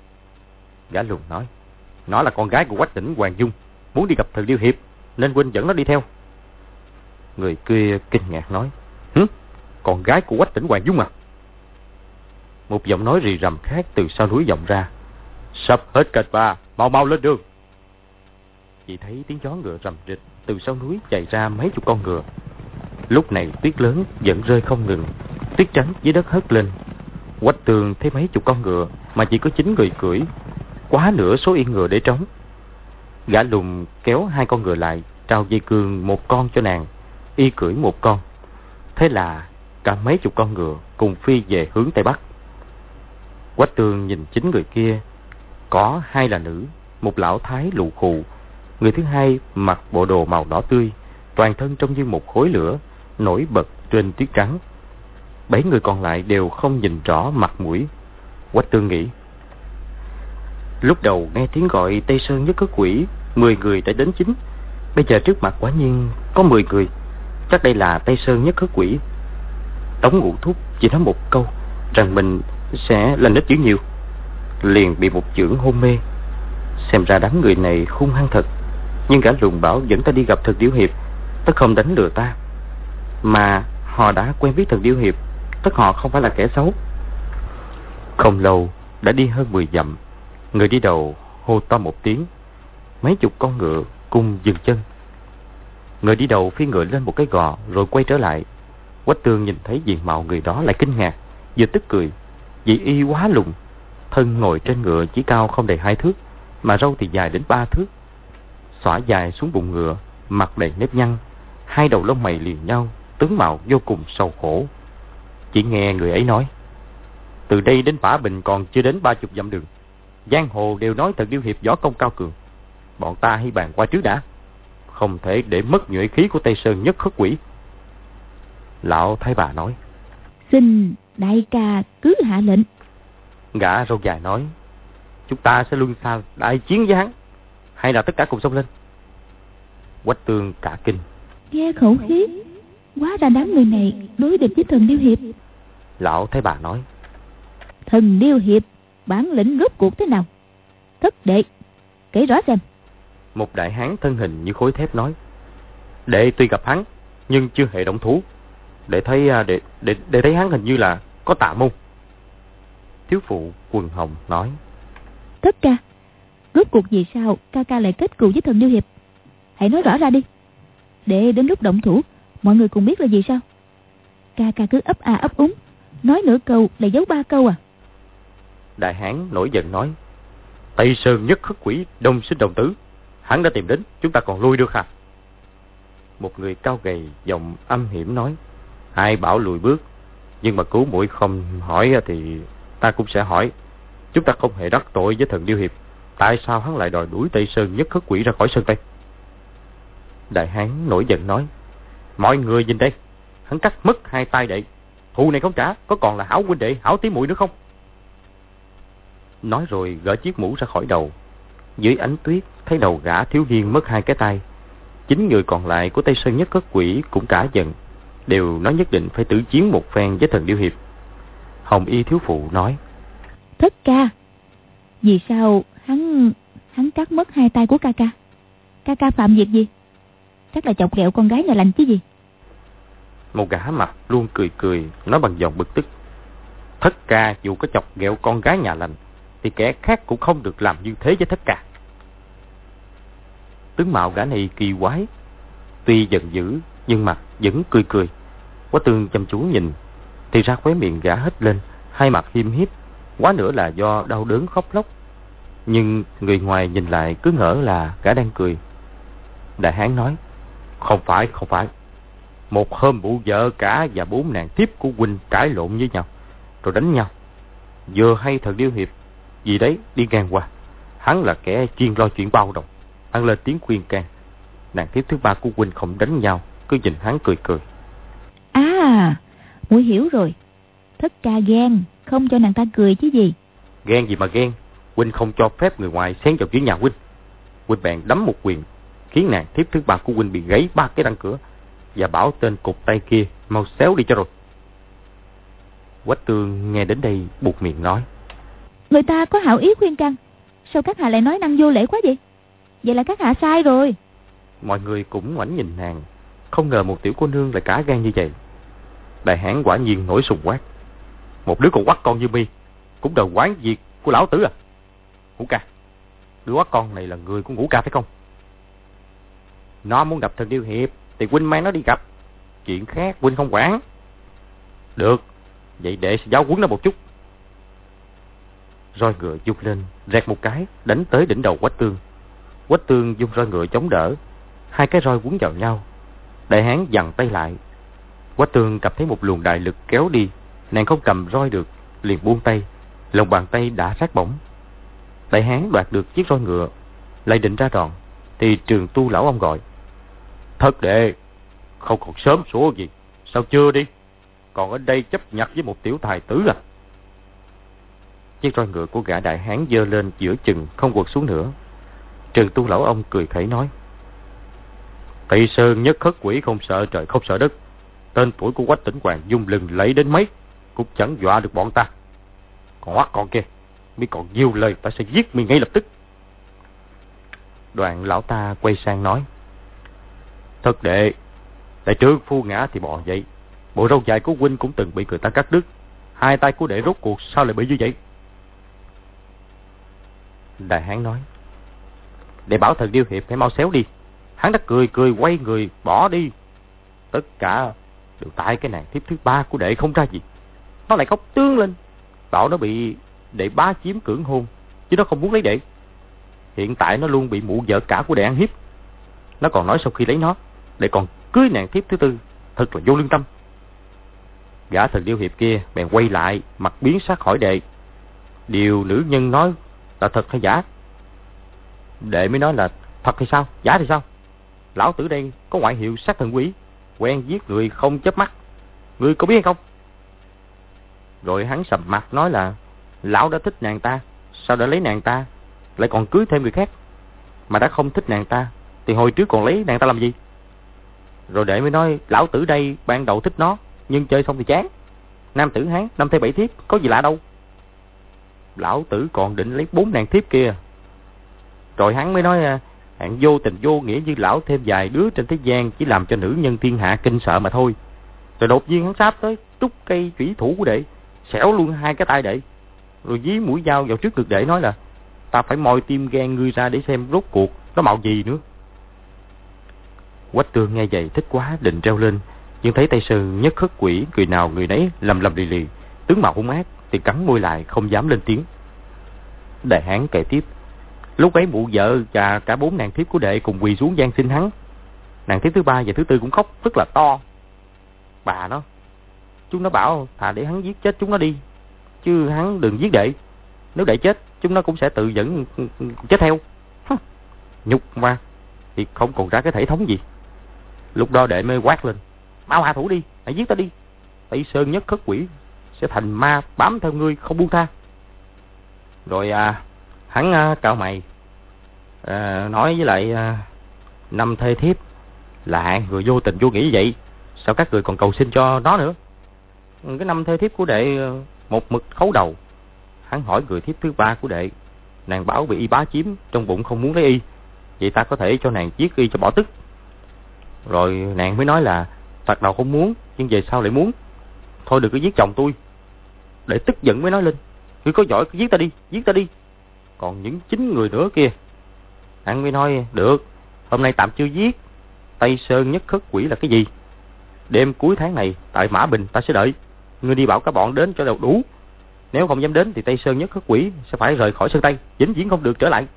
Gã lùn nói: "Nó là con gái của Quách Tĩnh Hoàng Dung, muốn đi gặp thần điêu hiệp nên huynh dẫn nó đi theo." Người kia kinh ngạc nói: "Hứ, con gái của Quách Tĩnh Hoàng Dung à?" Một giọng nói rì rầm khác từ sau núi vọng ra: "Sắp hết kịch bà, mau mau lên đường." Chỉ thấy tiếng gió ngựa rầm rịch từ sau núi chạy ra mấy chục con ngựa. Lúc này tuyết lớn vẫn rơi không ngừng, tuyết trắng dưới đất hất lên. Quách Tương thấy mấy chục con ngựa mà chỉ có chín người cưỡi, quá nửa số yên ngựa để trống. Gã lùn kéo hai con ngựa lại, trao dây cương một con cho nàng, y cưỡi một con. Thế là cả mấy chục con ngựa cùng phi về hướng tây bắc. Quách Tương nhìn chín người kia, có hai là nữ, một lão thái lù khù, người thứ hai mặc bộ đồ màu đỏ tươi, toàn thân trông như một khối lửa nổi bật trên tuyết trắng. Bảy người còn lại đều không nhìn rõ mặt mũi. Quách Tương nghĩ: lúc đầu nghe tiếng gọi Tây Sơn Nhất Khất Quỷ, mười người đã đến chính. Bây giờ trước mặt quả nhiên có mười người, chắc đây là Tây Sơn Nhất Khất Quỷ. Tống Ngũ Thúc chỉ nói một câu rằng mình sẽ là ít dữ nhiều, liền bị một chưởng hôn mê. Xem ra đám người này hung hăng thật. Nhưng gã lùn bảo dẫn ta đi gặp Thần Điêu Hiệp, tất không đánh lừa ta. Mà họ đã quen biết Thần Điêu Hiệp, tất họ không phải là kẻ xấu. Không lâu đã đi hơn mười dặm, người đi đầu hô to một tiếng, mấy chục con ngựa cùng dừng chân. Người đi đầu phi ngựa lên một cái gò rồi quay trở lại. Quách Tương nhìn thấy diện mạo người đó lại kinh ngạc, vừa tức cười, vì y quá lùn. Thân ngồi trên ngựa chỉ cao không đầy hai thước, mà râu thì dài đến ba thước, xõa dài xuống bụng ngựa, mặt đầy nếp nhăn, hai đầu lông mày liền nhau, tướng mạo vô cùng sầu khổ. Chỉ nghe người ấy nói: từ đây đến Bả Bình còn chưa đến ba chục dặm đường, giang hồ đều nói Thần Điêu Hiệp võ công cao cường, bọn ta hãy bàn qua trước đã, không thể để mất nhuệ khí của Tây Sơn Nhất Khất Quỷ. Lão Thái Bà nói: xin đại ca cứ hạ lệnh. Gã râu dài nói: chúng ta sẽ luân xa đại chiến với hắn, hay là tất cả cùng xông lên? Quách Tương cả kinh, nghe khẩu khí, hóa ra đám người này đối địch với Thần Điêu Hiệp. Lão Thái Bà nói: Thần Điêu Hiệp bản lĩnh rốt cuộc thế nào? Thất đệ kể rõ xem. Một đại hán thân hình như khối thép nói: đệ tuy gặp hắn nhưng chưa hề động thủ. Để thấy để, để, để thấy hắn hình như là có tà môn. Thiếu phụ Quần Hồng nói: Thất ca, rốt cuộc vì sao ca ca lại kết cừu với Thần Điêu Hiệp? Hãy nói rõ ra đi, để đến lúc động thủ mọi người cùng biết là gì sao? Ca ca cứ ấp à ấp úng, nói nửa câu là giấu ba câu à? Đại hán nổi giận nói: Tây Sơn Nhất Khất Quỷ đông sinh đồng tử, hắn đã tìm đến, chúng ta còn lui được hả? Một người cao gầy giọng âm hiểm nói: ai bảo lùi bước, nhưng mà cứu muội không hỏi thì ta cũng sẽ hỏi. Chúng ta không hề đắc tội với Thần Điêu Hiệp, tại sao hắn lại đòi đuổi Tây Sơn Nhất Khất Quỷ ra khỏi sơn Tây? Đại hán nổi giận nói: mọi người nhìn đây, hắn cắt mất hai tay đệ, thù này không trả, có còn là hảo huynh đệ hảo tí muội nữa không? Nói rồi gỡ chiếc mũ ra khỏi đầu. Dưới ánh tuyết thấy đầu gã thiếu niên mất hai cái tay. Chính người còn lại của Tây Sơn Nhất Khất Quỷ cũng cả giận, đều nói nhất định phải tử chiến một phen với Thần Điêu Hiệp. Hồng Y thiếu phụ nói: Thất ca, vì sao hắn hắn cắt mất hai tay của ca ca? Ca ca phạm việc gì? Chắc là chọc ghẹo con gái nhà lành chứ gì? Một gã mặt luôn cười cười, nói bằng giọng bực tức: Thất ca dù có chọc ghẹo con gái nhà lành thì kẻ khác cũng không được làm như thế với thất ca. Tướng mạo gã này kỳ quái, tuy giận dữ nhưng mặt vẫn cười cười. Quách Tương chăm chú nhìn thì ra khóe miệng gã hít lên, hai mặt hiêm hiếp, quá nữa là do đau đớn khóc lóc. Nhưng người ngoài nhìn lại cứ ngỡ là gã đang cười. Đại hán nói: Không phải, không phải. Một hôm bụ vợ cả và bốn nàng tiếp của huynh cãi lộn với nhau, rồi đánh nhau. Vừa hay Thần Điêu Hiệp gì đấy đi ngang qua, hắn là kẻ chuyên lo chuyện bao đồng, hắn lên tiếng khuyên can. Nàng tiếp thứ ba của huynh không đánh nhau, cứ nhìn hắn cười cười. À, muội hiểu rồi. Thất ca ghen, không cho nàng ta cười chứ gì. Ghen gì mà ghen, huynh không cho phép người ngoài xen vào chuyện nhà huynh. Huynh bèn đấm một quyền, khiến nàng tiếp thứ ba của huynh bị gãy ba cái răng cửa, và bảo tên cụt tay kia mau xéo đi cho rồi. Quách Tương nghe đến đây buột miệng nói: Người ta có hảo ý khuyên can, sao các hạ lại nói năng vô lễ quá vậy? Vậy là các hạ sai rồi. Mọi người cũng ngoảnh nhìn nàng, không ngờ một tiểu cô nương lại cả gan như vậy. Đại hán quả nhiên nổi sùng quát: Một đứa con quắt con như mi cũng đòi quán việc của lão tử à? Ngũ ca, đứa quắt con này là người của Ngũ ca phải không? Nó muốn gặp Thần Điêu Hiệp thì huynh mang nó đi gặp, chuyện khác huynh không quản. Được, vậy đệ sẽ giáo huấn nó một chút. Roi ngựa vung lên, rẹt một cái đánh tới đỉnh đầu Quách Tương. Quách Tương dùng roi ngựa chống đỡ, hai cái roi quấn vào nhau. Đại hán giằng tay lại. Quách Tương cảm thấy một luồng đại lực kéo đi, nàng không cầm roi được, liền buông tay, lòng bàn tay đã sát bỏng. Đại hán đoạt được chiếc roi ngựa, lại định ra đòn thì Trường Tu lão ông gọi: Thất đệ, không còn sớm số gì, sao chưa đi? Còn ở đây chấp nhặt với một tiểu tài tử à? Chiếc roi ngựa của gã đại hán giơ lên giữa chừng không quật xuống nữa. Trường Tu lão ông cười khẩy nói: Tây Sơn Nhất Khất Quỷ không sợ trời không sợ đất, tên tuổi của Quách Tỉnh Hoàng dung lừng lẫy đến mấy cũng chẳng dọa được bọn ta. Còn Hoắc con kia, mi còn nhiều lời ta sẽ giết mi ngay lập tức. Đoạn lão ta quay sang nói: Thất đệ, tại trước phu ngã thì bò vậy. Bộ râu dài của huynh cũng từng bị người ta cắt đứt. Hai tay của đệ rốt cuộc sao lại bị như vậy? Đại hán nói: Đệ bảo Thần Điêu Hiệp hãy mau xéo đi. Hắn đã cười cười quay người bỏ đi. Tất cả đều tại cái nàng thiếp thứ ba của đệ không ra gì. Nó lại khóc tương lên, bảo nó bị đệ bá chiếm cưỡng hôn, chứ nó không muốn lấy đệ. Hiện tại nó luôn bị mụ vợ cả của đệ ăn hiếp. Nó còn nói sau khi lấy nó, đệ còn cưới nàng thiếp thứ tư, thật là vô lương tâm. Gã Thần Điêu Hiệp kia bèn quay lại, mặt biến sắc hỏi đệ: Điều nữ nhân nói là thật hay giả? Đệ mới nói là thật hay sao, giả thì sao? Lão tử đây có ngoại hiệu sát thần quỷ, quen giết người không chớp mắt, ngươi có biết hay không? Rồi hắn sầm mặt nói là lão đã thích nàng ta, sao đã lấy nàng ta, lại còn cưới thêm người khác? Mà đã không thích nàng ta thì hồi trước còn lấy nàng ta làm gì? Rồi đệ mới nói lão tử đây ban đầu thích nó, nhưng chơi xong thì chán. Nam tử Hán năm thê bảy thiếp, có gì lạ đâu. Lão tử còn định lấy bốn nàng thiếp kia. Rồi hắn mới nói hạng vô tình vô nghĩa như lão thêm vài đứa trên thế gian chỉ làm cho nữ nhân thiên hạ kinh sợ mà thôi. Rồi đột nhiên hắn sáp tới trúc cây chủy thủ của đệ, xẻo luôn hai cái tay đệ, rồi dí mũi dao vào trước ngực đệ nói là ta phải moi tim gan ngươi ra để xem rốt cuộc nó mạo gì nữa. Quách Tương nghe vậy thích quá định reo lên, nhưng thấy Tây Sơn nhất khất quỷ người nào người nấy lầm lầm lì lì, tướng mạo hung ác thì cắn môi lại không dám lên tiếng. Đại hán kể tiếp: Lúc ấy mụ vợ và cả bốn nàng thiếp của đệ cùng quỳ xuống van xin hắn. Nàng thiếp thứ ba và thứ tư cũng khóc rất là to. Bà nó, chúng nó bảo thà để hắn giết chết chúng nó đi, chứ hắn đừng giết đệ. Nếu đệ chết, chúng nó cũng sẽ tự dẫn chết theo. Nhục mà, thì không còn ra cái thể thống gì. Lúc đó đệ mới quát lên: Mau hạ thủ đi, hãy giết ta đi. Tây Sơn nhất khất quỷ sẽ thành ma bám theo ngươi không buông tha. Rồi à, hắn à, cạo mày à, nói với lại à, năm thê thiếp là hạng người vô tình vô nghĩ vậy, sao các người còn cầu xin cho nó nữa? Cái năm thê thiếp của đệ một mực khấu đầu. Hắn hỏi người thiếp thứ ba của đệ, nàng bảo bị y bá chiếm, trong bụng không muốn lấy y, vậy ta có thể cho nàng giết y cho bỏ tức. Rồi nàng mới nói là thoạt đầu không muốn, nhưng về sau lại muốn. Thôi đừng có giết chồng tôi. Đệ tức giận mới nói lên: Ngươi có giỏi cứ giết ta đi, giết ta đi. Còn những chín người nữa kia. Hắn mới nói: Được, hôm nay tạm chưa giết. Tây Sơn nhất khất quỷ là cái gì? Đêm cuối tháng này tại Mã Bình ta sẽ đợi. Ngươi đi bảo các bọn đến cho đều đủ. Nếu không dám đến thì Tây Sơn nhất khất quỷ sẽ phải rời khỏi Sơn Tây, vĩnh viễn không được trở lại.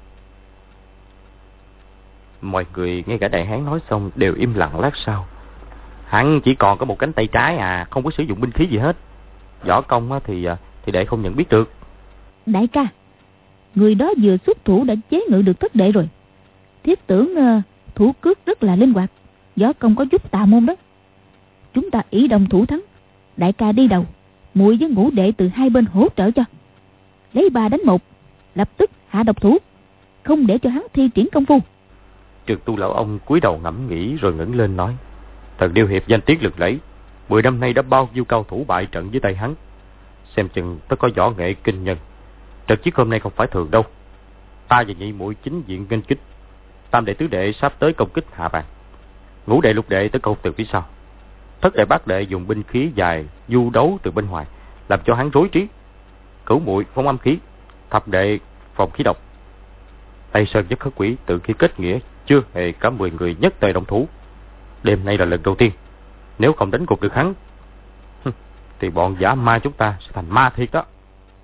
Mọi người nghe cả đại hán nói xong đều im lặng lát sau. Hắn chỉ còn có một cánh tay trái à, không có sử dụng binh khí gì hết. Võ công thì thì đệ không nhận biết được. Đại ca, người đó vừa xuất thủ đã chế ngự được thất đệ rồi. Thiếp tưởng uh, thủ cước rất là linh hoạt, võ công có chút tà môn đó. Chúng ta ý đồng thủ thắng. Đại ca đi đầu, muội với ngũ đệ từ hai bên hỗ trợ cho. Lấy ba đánh một, lập tức hạ độc thủ, không để cho hắn thi triển công phu. Trực Tu lão ông cúi đầu ngẫm nghĩ rồi ngẩng lên nói: Thần Điêu Hiệp danh tiếng lừng lẫy, mười năm nay đã bao nhiêu cao thủ bại trận với tay hắn. Xem chừng tôi có võ nghệ kinh nhân. Trận chiến hôm nay không phải thường đâu. Ta và nhị muội chính diện nghênh kích, tam đệ tứ đệ sắp tới công kích hạ bàn, ngũ đệ lục đệ tới công từ phía sau, thất đệ bát đệ dùng binh khí dài du đấu từ bên ngoài, làm cho hắn rối trí. Cửu muội phóng âm khí, thập đệ phòng khí độc. Tây Sơn nhất khất quỷ từ khi kết nghĩa chưa hề cả mười người nhất tề động thủ. Đêm nay là lần đầu tiên. Nếu không đánh gục được hắn thì bọn giả ma chúng ta sẽ thành ma thiệt đó.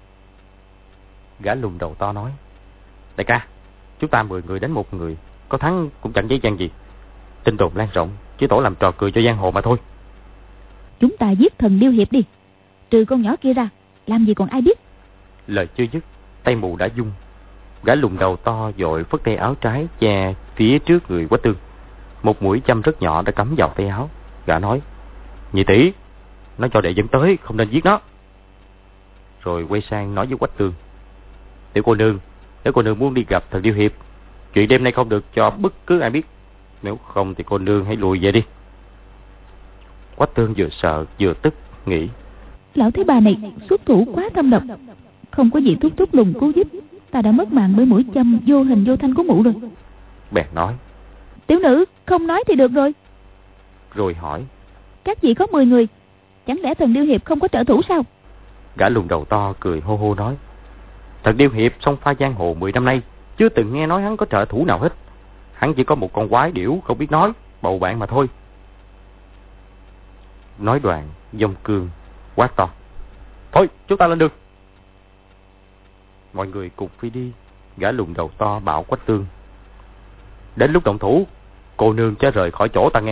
Gã lùn đầu to nói: Đại ca, chúng ta mười người đánh một người, có thắng cũng chẳng dễ dàng gì. Tin đồn lan rộng, chỉ tổ làm trò cười cho giang hồ mà thôi. Chúng ta giết Thần Điêu Hiệp đi, trừ con nhỏ kia ra, làm gì còn ai biết. Lời chưa dứt, tay mù đã dung. Gã lùn đầu to vội phất tay áo trái che phía trước người Quách Tương. Một mũi châm rất nhỏ đã cắm vào tay áo. Gã nói: Nhị tỷ, nó cho đệ dẫn tới, không nên giết nó. Rồi quay sang nói với Quách Tương: Tiểu cô nương, nếu cô nương muốn đi gặp Thần Điêu Hiệp, chuyện đêm nay không được cho bất cứ ai biết. Nếu không thì cô nương hãy lùi về đi. Quách Tương vừa sợ vừa tức, nghĩ: Lão thấy bà này xuất thủ quá thâm độc, không có gì thúc thúc lùng cứu giúp, ta đã mất mạng bởi mũi châm vô hình vô thanh của mụ rồi. Bèn nói: Tiểu nữ không nói thì được rồi. Rồi hỏi: Các vị có mười người, chẳng lẽ thần Điêu Hiệp không có trợ thủ sao? Gã lùn đầu to cười hô hô nói: Thần Điêu Hiệp xông pha giang hồ mười năm nay, chưa từng nghe nói hắn có trợ thủ nào hết. Hắn chỉ có một con quái điểu không biết nói, bầu bạn mà thôi. Nói đoạn dông cương quát to: Thôi chúng ta lên đường. Mọi người cùng phi đi. Gã lùn đầu to bảo Quách Tương: Đến lúc động thủ, cô nương chớ rời khỏi chỗ ta nghe.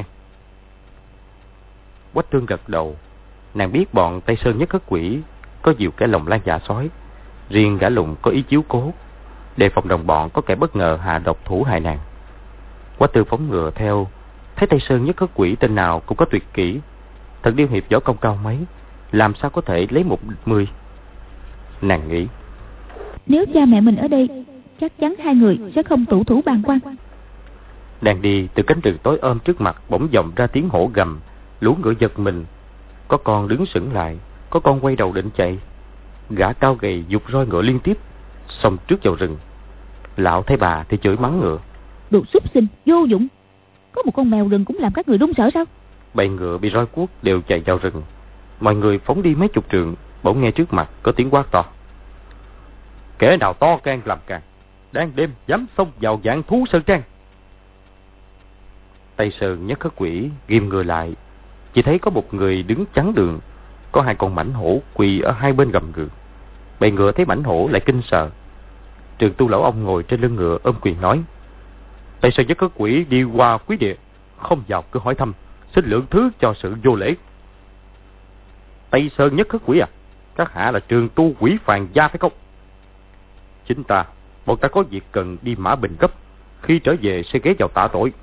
Quách Tương gật đầu. Nàng biết bọn Tây Sơn Nhất Khất Quỷ có nhiều kẻ lòng lan dạ sói, riêng gã lùn có ý chiếu cố, đề phòng đồng bọn có kẻ bất ngờ hạ độc thủ hại nàng. Quách Tương phóng ngựa theo, thấy Tây Sơn Nhất Khất Quỷ tên nào cũng có tuyệt kỹ. Thần Điêu Hiệp võ công cao mấy, làm sao có thể lấy một địch mười. Nàng nghĩ: Nếu cha mẹ mình ở đây, chắc chắn hai người sẽ không tụ thủ bàn quan. Đang đi, từ cánh rừng tối ôm trước mặt bỗng vọng ra tiếng hổ gầm. Lũ ngựa giật mình, có con đứng sững lại, có con quay đầu định chạy. Gã cao gầy giục roi ngựa liên tiếp, xông trước vào rừng. Lão thấy bà thì chửi mắng ngựa: Đồ súc sinh vô dụng, có một con mèo rừng cũng làm các người run sợ sao? Bầy ngựa bị roi cuốc đều chạy vào rừng. Mọi người phóng đi mấy chục trượng, bỗng nghe trước mặt có tiếng quát to: Kẻ nào to gan làm càng, đang đêm dám xông vào Vạn Thú Sơn Trang. Tây Sơn Nhất Khất Quỷ ghim người lại, chỉ thấy có một người đứng chắn đường, có hai con mãnh hổ quỳ ở hai bên gầm ngựa. Bầy ngựa thấy mãnh hổ lại kinh sợ. Trường Tu lão ông ngồi trên lưng ngựa ôm quyền nói: Tây Sơn Nhất Khất Quỷ đi qua quý địa, không vào cứ hỏi thăm, xin lượng thứ cho sự vô lễ. Tây Sơn Nhất Khất Quỷ à? Các hạ là Trường Tu quỷ phàn gia phải không? Chính ta, bọn ta có việc cần đi Mã Bình gấp, khi trở về sẽ ghé vào tạ tội.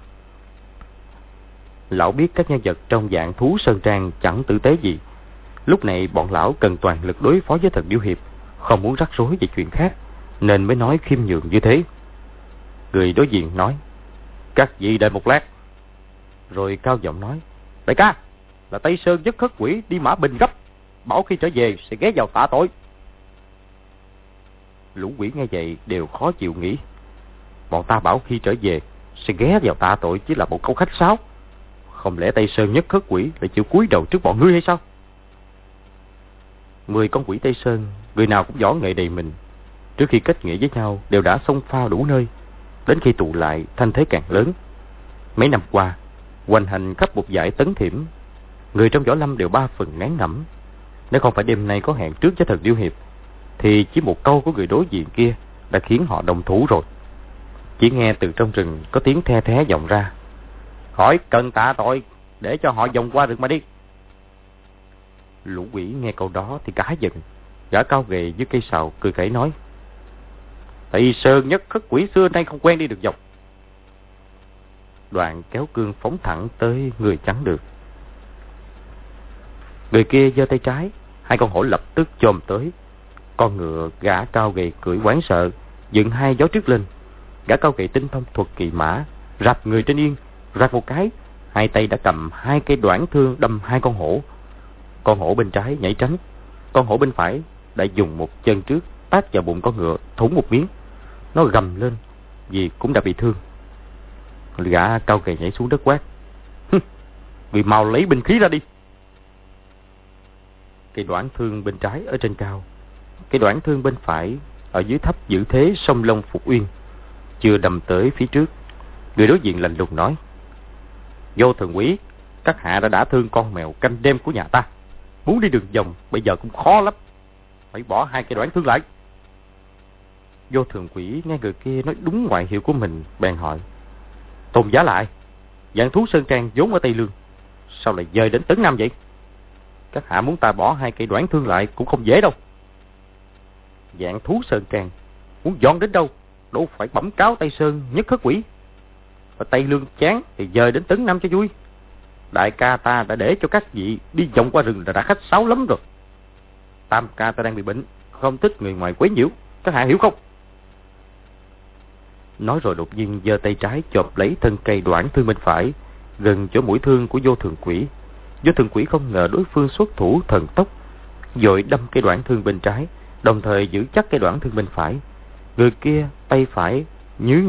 Lão biết các nhân vật trong Vạn Thú Sơn Trang chẳng tử tế gì. Lúc này bọn lão cần toàn lực đối phó với thần Điêu Hiệp, không muốn rắc rối về chuyện khác, nên mới nói khiêm nhường như thế. Người đối diện nói: Các vị đợi một lát. Rồi cao giọng nói: Đại ca, là Tây Sơn Nhất Khất Quỷ đi Mã Bình gấp, bảo khi trở về sẽ ghé vào tạ tội. Lũ quỷ nghe vậy đều khó chịu nghĩ: Bọn ta bảo khi trở về sẽ ghé vào tạ tội chỉ là một câu khách sáo, không lẽ Tây Sơn Nhất Khất Quỷ lại chịu cúi đầu trước bọn ngươi hay sao? Mười con quỷ Tây Sơn, người nào cũng võ nghệ đầy mình. Trước khi kết nghĩa với nhau đều đã xông pha đủ nơi, đến khi tụ lại thanh thế càng lớn. Mấy năm qua hoành hành khắp một dải Tấn Thiểm, người trong võ lâm đều ba phần ngán ngẩm. Nếu không phải đêm nay có hẹn trước với thần Điêu Hiệp, thì chỉ một câu của người đối diện kia đã khiến họ đồng thủ rồi. Chỉ nghe từ trong rừng có tiếng the thé vọng ra: Hỏi cần tạ tội, để cho họ vòng qua rừng mà đi. Lũ quỷ nghe câu đó thì cả giận. Gã cao gầy dưới cây sào cười khẩy nói: Tây Sơn Nhất Khất Quỷ xưa nay không quen đi được dọc. Đoạn kéo cương phóng thẳng tới người chắn được. Người kia giơ tay trái, hai con hổ lập tức chồm tới. Con ngựa gã cao gầy cưỡi hoảng sợ, dựng hai gió trước lên. Gã cao gầy tinh thông thuật kỵ mã, rạp người trên yên, rạp một cái, hai tay đã cầm hai cây đoản thương đâm hai con hổ. Con hổ bên trái nhảy tránh, con hổ bên phải đã dùng một chân trước tát vào bụng con ngựa, thủng một miếng. Nó gầm lên vì cũng đã bị thương. Gã cao gầy nhảy xuống đất quát: Người mau lấy binh khí ra đi. Cây đoản thương bên trái ở trên cao, cây đoản thương bên phải ở dưới thấp giữ thế song long phục uyên, chưa đâm tới phía trước. Người đối diện lạnh lùng nói: Vô Thường Quý, các hạ đã đả thương con mèo canh đêm của nhà ta, muốn đi đường vòng bây giờ cũng khó lắm, phải bỏ hai cây đoản thương lại. Vô Thường Quỷ nghe người kia nói đúng ngoại hiệu của mình, bèn hỏi: Tôn giá lại, Vạn Thú Sơn Trang vốn ở Tây Lương, sao lại dời đến Tấn Nam vậy? Các hạ muốn ta bỏ hai cây đoản thương lại cũng không dễ đâu. Vạn Thú Sơn Trang muốn dọn đến đâu, đâu phải bẩm cáo Tây Sơn Nhất Khất Quỷ. Ở Tây Lương chán thì dời đến Tấn Nam cho vui. Đại ca ta đã để cho các vị đi vòng qua rừng là đã khách sáo lắm rồi. Tam ca ta đang bị bệnh, không thích người ngoài quấy nhiễu, các hạ hiểu không? Nói rồi đột nhiên giơ tay trái chộp lấy thân cây đoản thương bên phải, gần chỗ mũi thương của Vô Thường Quỷ. Vô Thường Quỷ không ngờ đối phương xuất thủ thần tốc, vội đâm cây đoản thương bên trái, đồng thời giữ chắc cây đoản thương bên phải. Người kia tay phải nhứ nhứ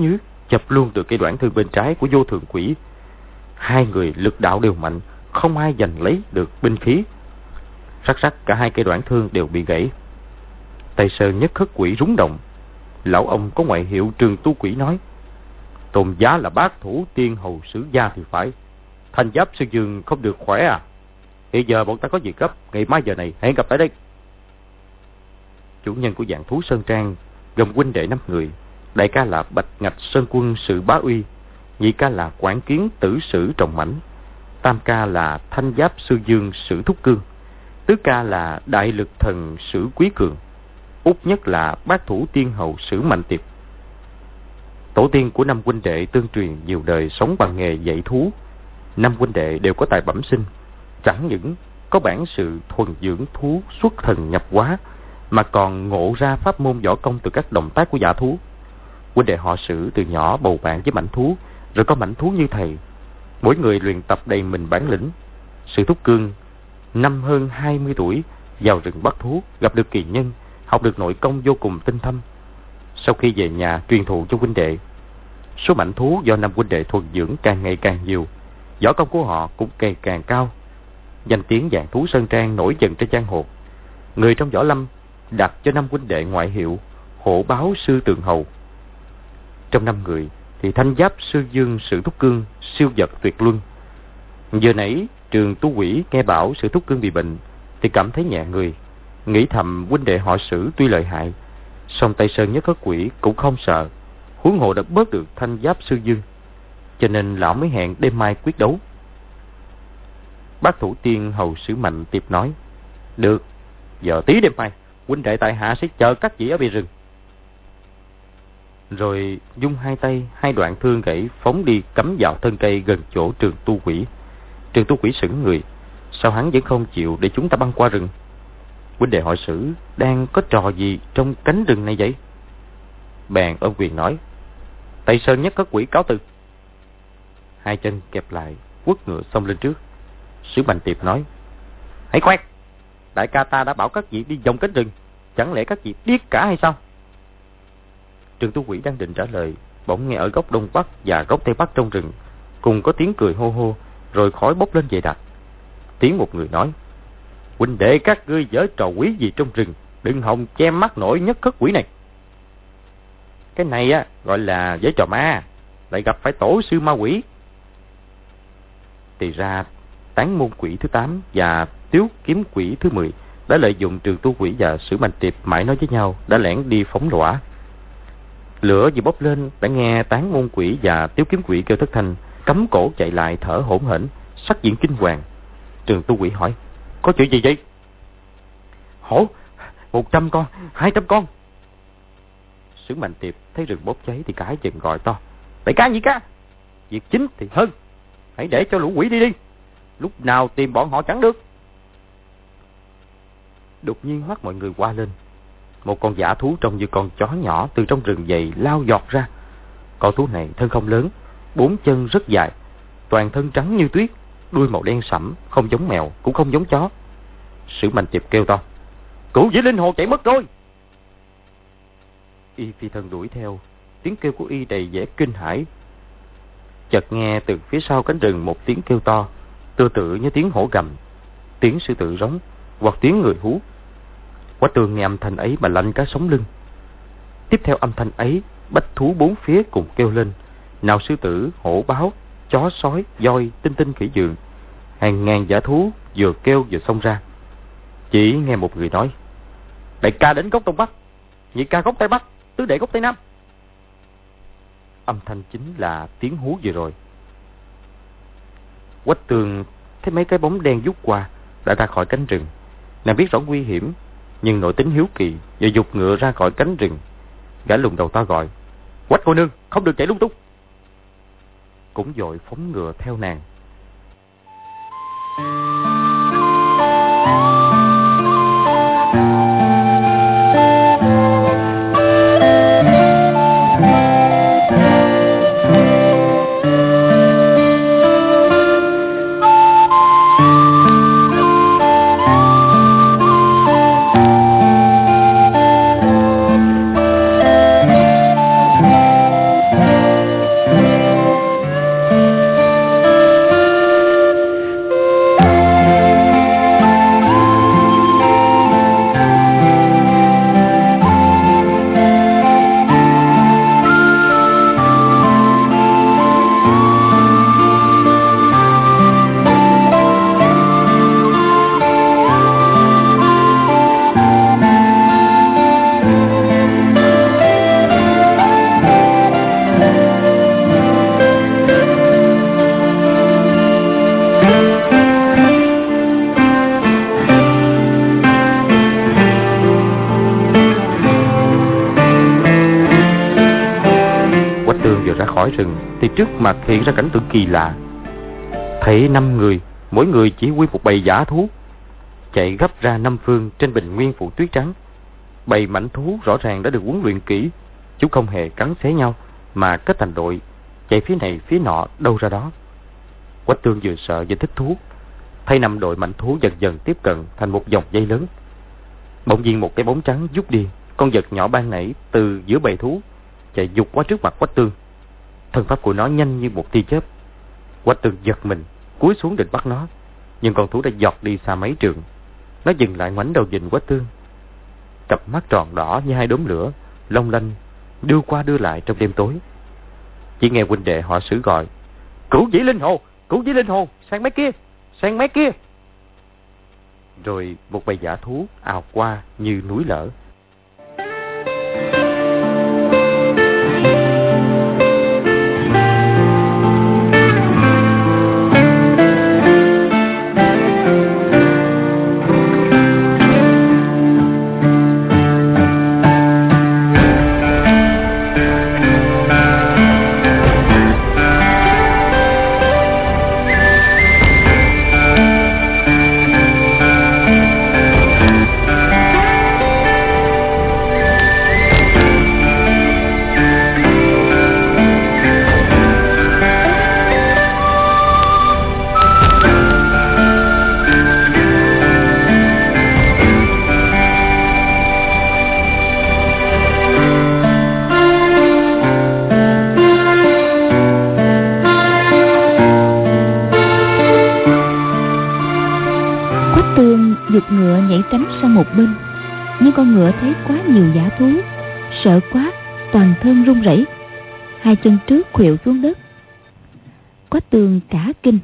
chập luôn từ cây đoạn thương bên trái của Vô Thượng Quỷ. Hai người lực đạo đều mạnh, không ai giành lấy được binh khí. Rắc rắc cả hai cây đoạn thương đều bị gãy. Tây Sơn Nhất Khất Quỷ rúng động. Lão ông có ngoại hiệu Trường Tu Quỷ nói: tôn giá là bác thủ tiên hầu sử gia thì phải. Thanh Giáp Sư Dương không được khỏe à? Hiện giờ bọn ta có việc gấp, ngày mai giờ này hẹn gặp tại đây. Chủ nhân của Vạn Thú Sơn Trang gồm huynh đệ năm người. Đại ca là Bạch Ngạch Sơn Quân Sự Bá Uy, nhị ca là Quảng Kiến Tử Sử Trọng Mãnh, tam ca là Thanh Giáp Sư Dương Sử Thúc Cương, tứ ca là Đại Lực Thần Sử Quý Cường, út nhất là bác thủ tiên hầu Sử Mạnh Tiệp. Tổ tiên của năm huynh đệ tương truyền nhiều đời sống bằng nghề dạy thú. Năm huynh đệ đều có tài bẩm sinh, chẳng những có bản sự thuần dưỡng thú xuất thần nhập hóa, mà còn ngộ ra pháp môn võ công từ các động tác của dã thú. Huynh đệ họ Sử từ nhỏ bầu bạn với mãnh thú, rồi có mãnh thú như thầy. Mỗi người luyện tập đầy mình bản lĩnh. Sử Thúc Cương năm hơn hai mươi tuổi vào rừng bắt thú, gặp được kỳ nhân, học được nội công vô cùng tinh thâm. Sau khi về nhà truyền thụ cho huynh đệ. Số mãnh thú do năm huynh đệ thuần dưỡng càng ngày càng nhiều, võ công của họ cũng ngày càng cao. Danh tiếng Vạn Thú Sơn Trang nổi dần trên giang hồ. Người trong võ lâm đặt cho năm huynh đệ ngoại hiệu Hổ Báo Sư Tường Hầu. Trong năm người thì Thanh Giáp Sư Dương Sử Thúc Cương siêu vật tuyệt luân. Giờ nãy Trường Tu Quỷ nghe bảo Sử Thúc Cương bị bệnh thì cảm thấy nhẹ người, nghĩ thầm huynh đệ họ Sử tuy lợi hại, song Tây Sơn Nhất Khất Quỷ cũng không sợ, huống hồ đã bớt được Thanh Giáp Sư Dương, cho nên lão mới hẹn đêm mai quyết đấu. Bác thủ tiên hầu Sử Mạnh Tiệp nói: được, giờ tí đêm mai huynh đệ tại hạ sẽ chờ các vị ở bìa rừng. Rồi dung hai tay, hai đoạn thương gãy phóng đi cắm vào thân cây gần chỗ Trường Tu Quỷ. Trường Tu Quỷ sững người, sao hắn vẫn không chịu để chúng ta băng qua rừng? Huynh đệ họ Sử đang có trò gì trong cánh rừng này vậy? Bèn ôm quyền nói: Tây Sơn Nhất Khất Quỷ cáo từ. Hai chân kẹp lại, quất ngựa xông lên trước. Sử Mạnh Tiệp nói: hãy khoét, đại ca ta đã bảo các vị đi vòng cánh rừng, chẳng lẽ các vị điếc cả hay sao? Trường Tu Quỷ đang định trả lời, bỗng nghe ở góc đông bắc và góc tây bắc trong rừng cùng có tiếng cười hô hô, rồi khói bốc lên dày đặc. Tiếng một người nói: huynh đệ các ngươi giở trò quỷ gì trong rừng, đừng hòng che mắt nổi Nhất Khất Quỷ này. Cái này á gọi là giở trò ma, lại gặp phải tổ sư ma quỷ. Thì ra Tán Môn Quỷ thứ tám và Tiếu Kiếm Quỷ thứ mười đã lợi dụng Trường Tu Quỷ và Sử Mạnh Tiệp mãi nói với nhau, đã lẻn đi phóng lỏa. Lửa vừa bốc lên đã nghe Tán Môn Quỷ và Tiếu Kiếm Quỷ kêu thất thanh, cắm cổ chạy lại thở hổn hển, sắc diện kinh hoàng. Trường Tu Quỷ hỏi: có chuyện gì vậy? Hổ, một trăm con, hai trăm con. Sử Mạnh Tiệp thấy rừng bốc cháy thì cả chừng gọi to: đại ca, nhị ca, việc chính thì hơn, hãy để cho lũ quỷ đi đi, lúc nào tìm bọn họ chẳng được. Đột nhiên mắt mọi người qua lên, một con dã thú trông như con chó nhỏ từ trong rừng dày lao giọt ra. Con thú này thân không lớn, bốn chân rất dài, toàn thân trắng như tuyết, đuôi màu đen sẫm, không giống mèo cũng không giống chó. Sử Mạnh Tiệp kêu to: Cửu Vĩ Linh Hồ chạy mất rồi. Y phi thân đuổi theo, tiếng kêu của y đầy vẻ kinh hãi. Chợt nghe từ phía sau cánh rừng một tiếng kêu to, tương tự như tiếng hổ gầm, tiếng sư tử rống hoặc tiếng người hú. Quách Tường nghe âm thanh ấy mà lạnh cả sống lưng. Tiếp theo âm thanh ấy, bách thú bốn phía cùng kêu lên, nào sư tử, hổ báo, chó sói, voi, tinh tinh khỉ dường, hàng ngàn dã thú vừa kêu vừa xông ra. Chỉ nghe một người nói: đại ca đến góc đông bắc, nhị ca góc tây bắc, tứ đệ góc tây nam. Âm thanh chính là tiếng hú vừa rồi. Quách Tường thấy mấy cái bóng đen vút qua đã ra khỏi cánh rừng. Nàng biết rõ nguy hiểm, nhưng nội tính hiếu kỳ và giục ngựa ra khỏi cánh rừng. Gã lùng đầu to gọi: Quách cô nương, không được chạy lung tung. Cũng vội phóng ngựa theo nàng. thì trước mặt hiện ra cảnh tượng kỳ lạ. Thấy năm người, mỗi người chỉ huy một bầy dã thú, chạy gấp ra năm phương trên bình nguyên phủ tuyết trắng. Bầy mãnh thú rõ ràng đã được huấn luyện kỹ, chúng không hề cắn xé nhau mà kết thành đội, chạy phía này phía nọ đâu ra đó. Quách Tương vừa sợ vừa thích thú, thấy năm đội mãnh thú dần dần tiếp cận thành một vòng dây lớn. Bỗng nhiên một cái bóng trắng vút đi, con vật nhỏ ban nãy từ giữa bầy thú chạy vụt qua trước mặt Quách Tương. Thân pháp của nó nhanh như một tia chớp. Quách Tương giật mình, cúi xuống định bắt nó, nhưng con thú đã giọt đi xa mấy trượng. Nó dừng lại ngoảnh đầu nhìn Quách Tương, cặp mắt tròn đỏ như hai đốm lửa, long lanh đưa qua đưa lại trong đêm tối. Chỉ nghe huynh đệ họ Sử gọi: "Cửu Vĩ Linh Hồ, Cửu Vĩ Linh Hồ, sang mé kia, sang mé kia." Rồi một bầy dã thú ào qua như núi lở. giục ngựa nhảy tránh sang một bên, nhưng con ngựa thấy quá nhiều dã thú, sợ quá toàn thân run rẩy, hai chân trước khuỵu xuống đất. Quách Tường cả kinh: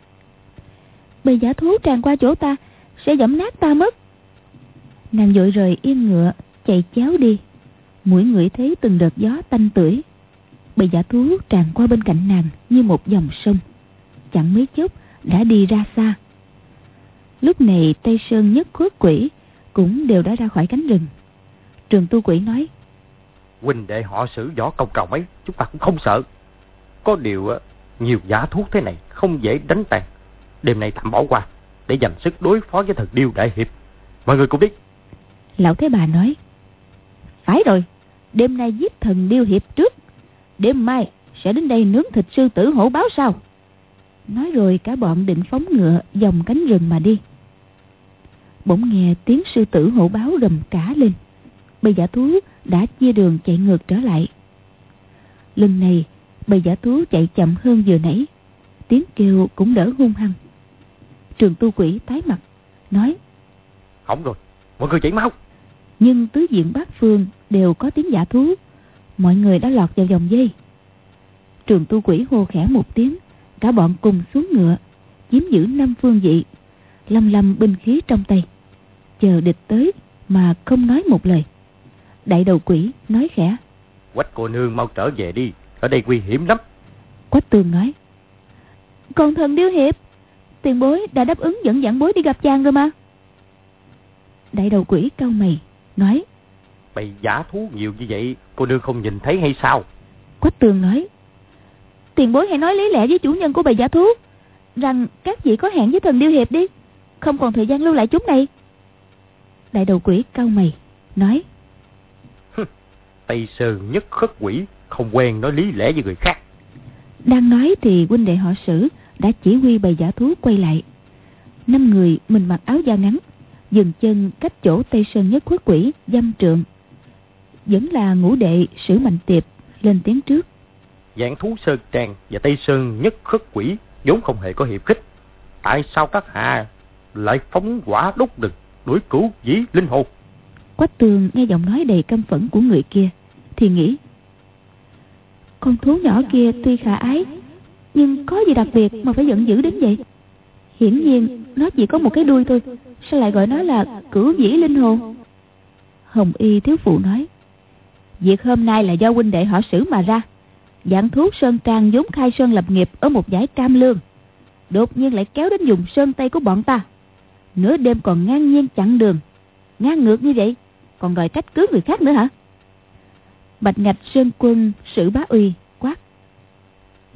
bầy dã thú tràn qua chỗ ta sẽ giẫm nát ta mất. Nàng vội rời yên ngựa chạy chéo đi, mũi ngửi thấy từng đợt gió tanh tưởi. Bầy dã thú tràn qua bên cạnh nàng như một dòng sông, chẳng mấy chốc đã đi ra xa. Lúc này Tây Sơn Nhất Khuất Quỷ cũng đều đã ra khỏi cánh rừng. Trường Tu Quỷ nói: huynh đệ họ Sử võ công cao mấy, chúng ta cũng không sợ. Có điều nhiều dã thú thế này không dễ đánh tàn. Đêm nay tạm bỏ qua để dành sức đối phó với thần Điêu Đại Hiệp. Mọi người cũng biết. Lão Thế Bà nói: phải rồi, đêm nay giết thần Điêu Hiệp trước, đêm mai sẽ đến đây nướng thịt sư tử hổ báo sau. Nói rồi cả bọn định phóng ngựa vòng cánh rừng mà đi. Bỗng nghe tiếng sư tử hổ báo gầm cả lên. Bầy dã thú đã chia đường chạy ngược trở lại. Lần này bầy dã thú chạy chậm hơn vừa nãy, tiếng kêu cũng đỡ hung hăng. Trường Tu Quỷ tái mặt nói: hỏng rồi, mọi người chạy mau. Nhưng tứ diện bát phương đều có tiếng dã thú, mọi người đã lọt vào vòng dây. Trường Tu Quỷ hô khẽ một tiếng, cả bọn cùng xuống ngựa, chiếm giữ năm phương vị, lăm lăm binh khí trong tay, chờ địch tới mà không nói một lời. Đại Đầu Quỷ nói khẽ: Quách cô nương mau trở về đi, ở đây nguy hiểm lắm. Quách Tường nói: còn thần Điêu Hiệp, tiền bối đã đáp ứng dẫn giảng bối đi gặp chàng rồi mà. Đại Đầu Quỷ cau mày nói: bầy dã thú nhiều như vậy, cô nương không nhìn thấy hay sao? Quách Tường nói: tiền bối hãy nói lý lẽ với chủ nhân của bầy dã thú, rằng các vị có hẹn với thần Điêu Hiệp đi, không còn thời gian lưu lại chúng này. Đại Đầu Quỷ cau mày nói: Tây Sơn Nhất Khuất Quỷ không quen nói lý lẽ với người khác. Đang nói thì huynh đệ họ Sử đã chỉ huy bầy dã thú quay lại. Năm người mình mặc áo da ngắn, dừng chân cách chỗ Tây Sơn Nhất Khuất Quỷ dăm trượng. Vẫn là ngũ đệ Sử Mạnh Tiệp lên tiếng trước: Giảng thú Sơn Trang và Tây Sơn Nhất Khuất Quỷ vốn không hề có hiệp khích, tại sao các hạ lại phóng hỏa đốt rừng đuổi Cửu Vĩ Linh Hồ? Quách Tường nghe giọng nói đầy căm phẫn của người kia thì nghĩ: con thú nhỏ kia tuy khả ái, nhưng có gì đặc biệt mà phải giận dữ đến vậy? Hiển nhiên nó chỉ có một cái đuôi thôi, sao lại gọi nó là Cửu Vĩ Linh Hồ? Hồng Y thiếu phụ nói: việc hôm nay là do huynh đệ họ Sử mà ra. Giảng thú Sơn Trang vốn khai sơn lập nghiệp ở một dải cam lương, đột nhiên lại kéo đến vùng sơn tây của bọn ta, nửa đêm còn ngang nhiên chặn đường, ngang ngược như vậy, còn đòi trách cứ người khác nữa hả? Bạch Ngạch Sơn Quân Sử Bá Uy quát: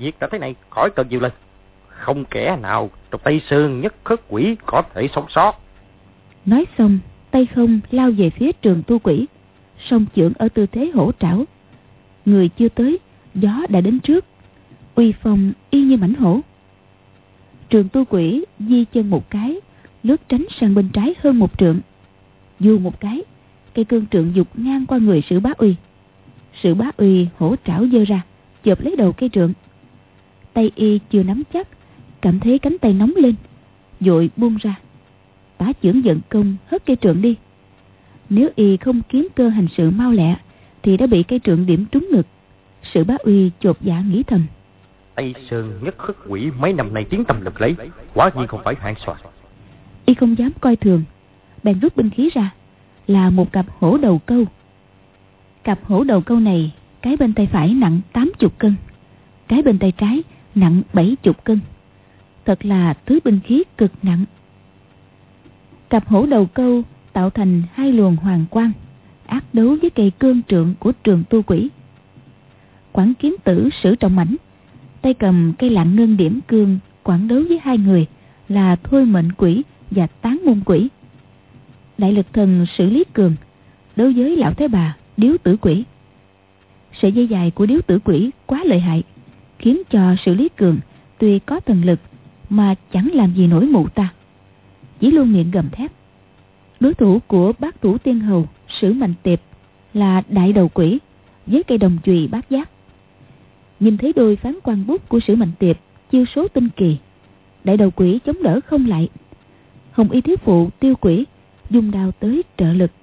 việc đã thế này khỏi cần nhiều lời. Không kẻ nào trong Tây Sơn nhất khất quỷ có thể sống sót. Nói xong, tay không lao về phía Trường Tu Quỷ, song chưởng ở tư thế hổ trảo. Người chưa tới, gió đã đến trước, uy phong y như mãnh hổ. Trường Tu Quỷ di chân một cái, lướt tránh sang bên trái hơn một trượng. Dù một cái, cây cương trượng dục ngang qua người Sử Bá Uy. Sử Bá Uy hổ trảo giơ ra, chộp lấy đầu cây trượng. Tay y chưa nắm chắc, cảm thấy cánh tay nóng lên, vội buông ra. Tá chưởng giận công hất cây trượng đi. Nếu y không kiếm cơ hành sự mau lẹ, thì đã bị cây trượng điểm trúng ngực. Sử Bá Uy chột dạ nghĩ thầm: Tây Sơn nhất khất quỷ mấy năm nay tiếng tăm lừng lẫy, quả nhiên không phải hạng soàn. Y không dám coi thường, bèn rút binh khí ra, là một cặp hổ đầu câu. Cặp hổ đầu câu này, cái bên tay phải nặng tám chục cân, cái bên tay trái nặng bảy chục cân. Thật là thứ binh khí cực nặng. Cặp hổ đầu câu tạo thành hai luồng hoàng quang, ác đấu với cây cương trượng của Trường Tu Quỷ. Quảng kiếm tử Sử Trọng Mãnh tay cầm cây lạng ngân điểm cương, quảng đấu với hai người là Thôi Mệnh Quỷ và Tán Môn Quỷ. Đại lực thần Sử Lý Cường đối với lão thái bà Điếu Tử Quỷ. Sợi dây dài của Điếu Tử Quỷ quá lợi hại, khiến cho Sử Lý Cường tuy có thần lực mà chẳng làm gì nổi mụ ta, chỉ luôn miệng gầm thét. Đối thủ của Bát Thủ Tiên Hầu Sử Mạnh Tiệp là Đại Đầu Quỷ với cây đồng chùy bát giác. Nhìn thấy đôi phán quan bút của Sử Mạnh Tiệp chiêu số tinh kỳ, Đại Đầu Quỷ chống đỡ không lại. Hồng Y thiếu phụ Tiêu Quỷ dùng đao tới trợ lực.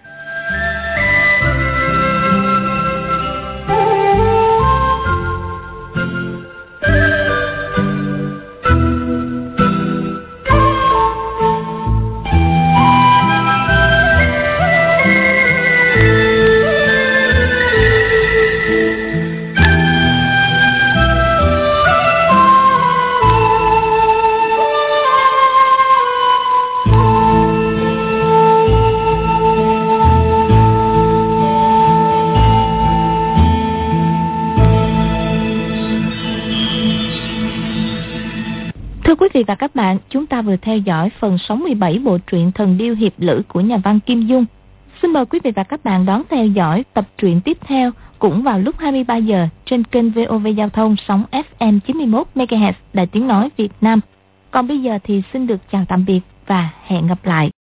Thưa quý vị và các bạn, chúng ta vừa theo dõi phần sáu mươi bảy bộ truyện Thần Điêu Hiệp Lữ của nhà văn Kim Dung. Xin mời quý vị và các bạn đón theo dõi tập truyện tiếp theo cũng vào lúc hai mươi ba giờ trên kênh vê o vê Giao thông sóng ép em chín mươi mốt mê ga héc Đài Tiếng Nói Việt Nam. Còn bây giờ thì xin được chào tạm biệt và hẹn gặp lại.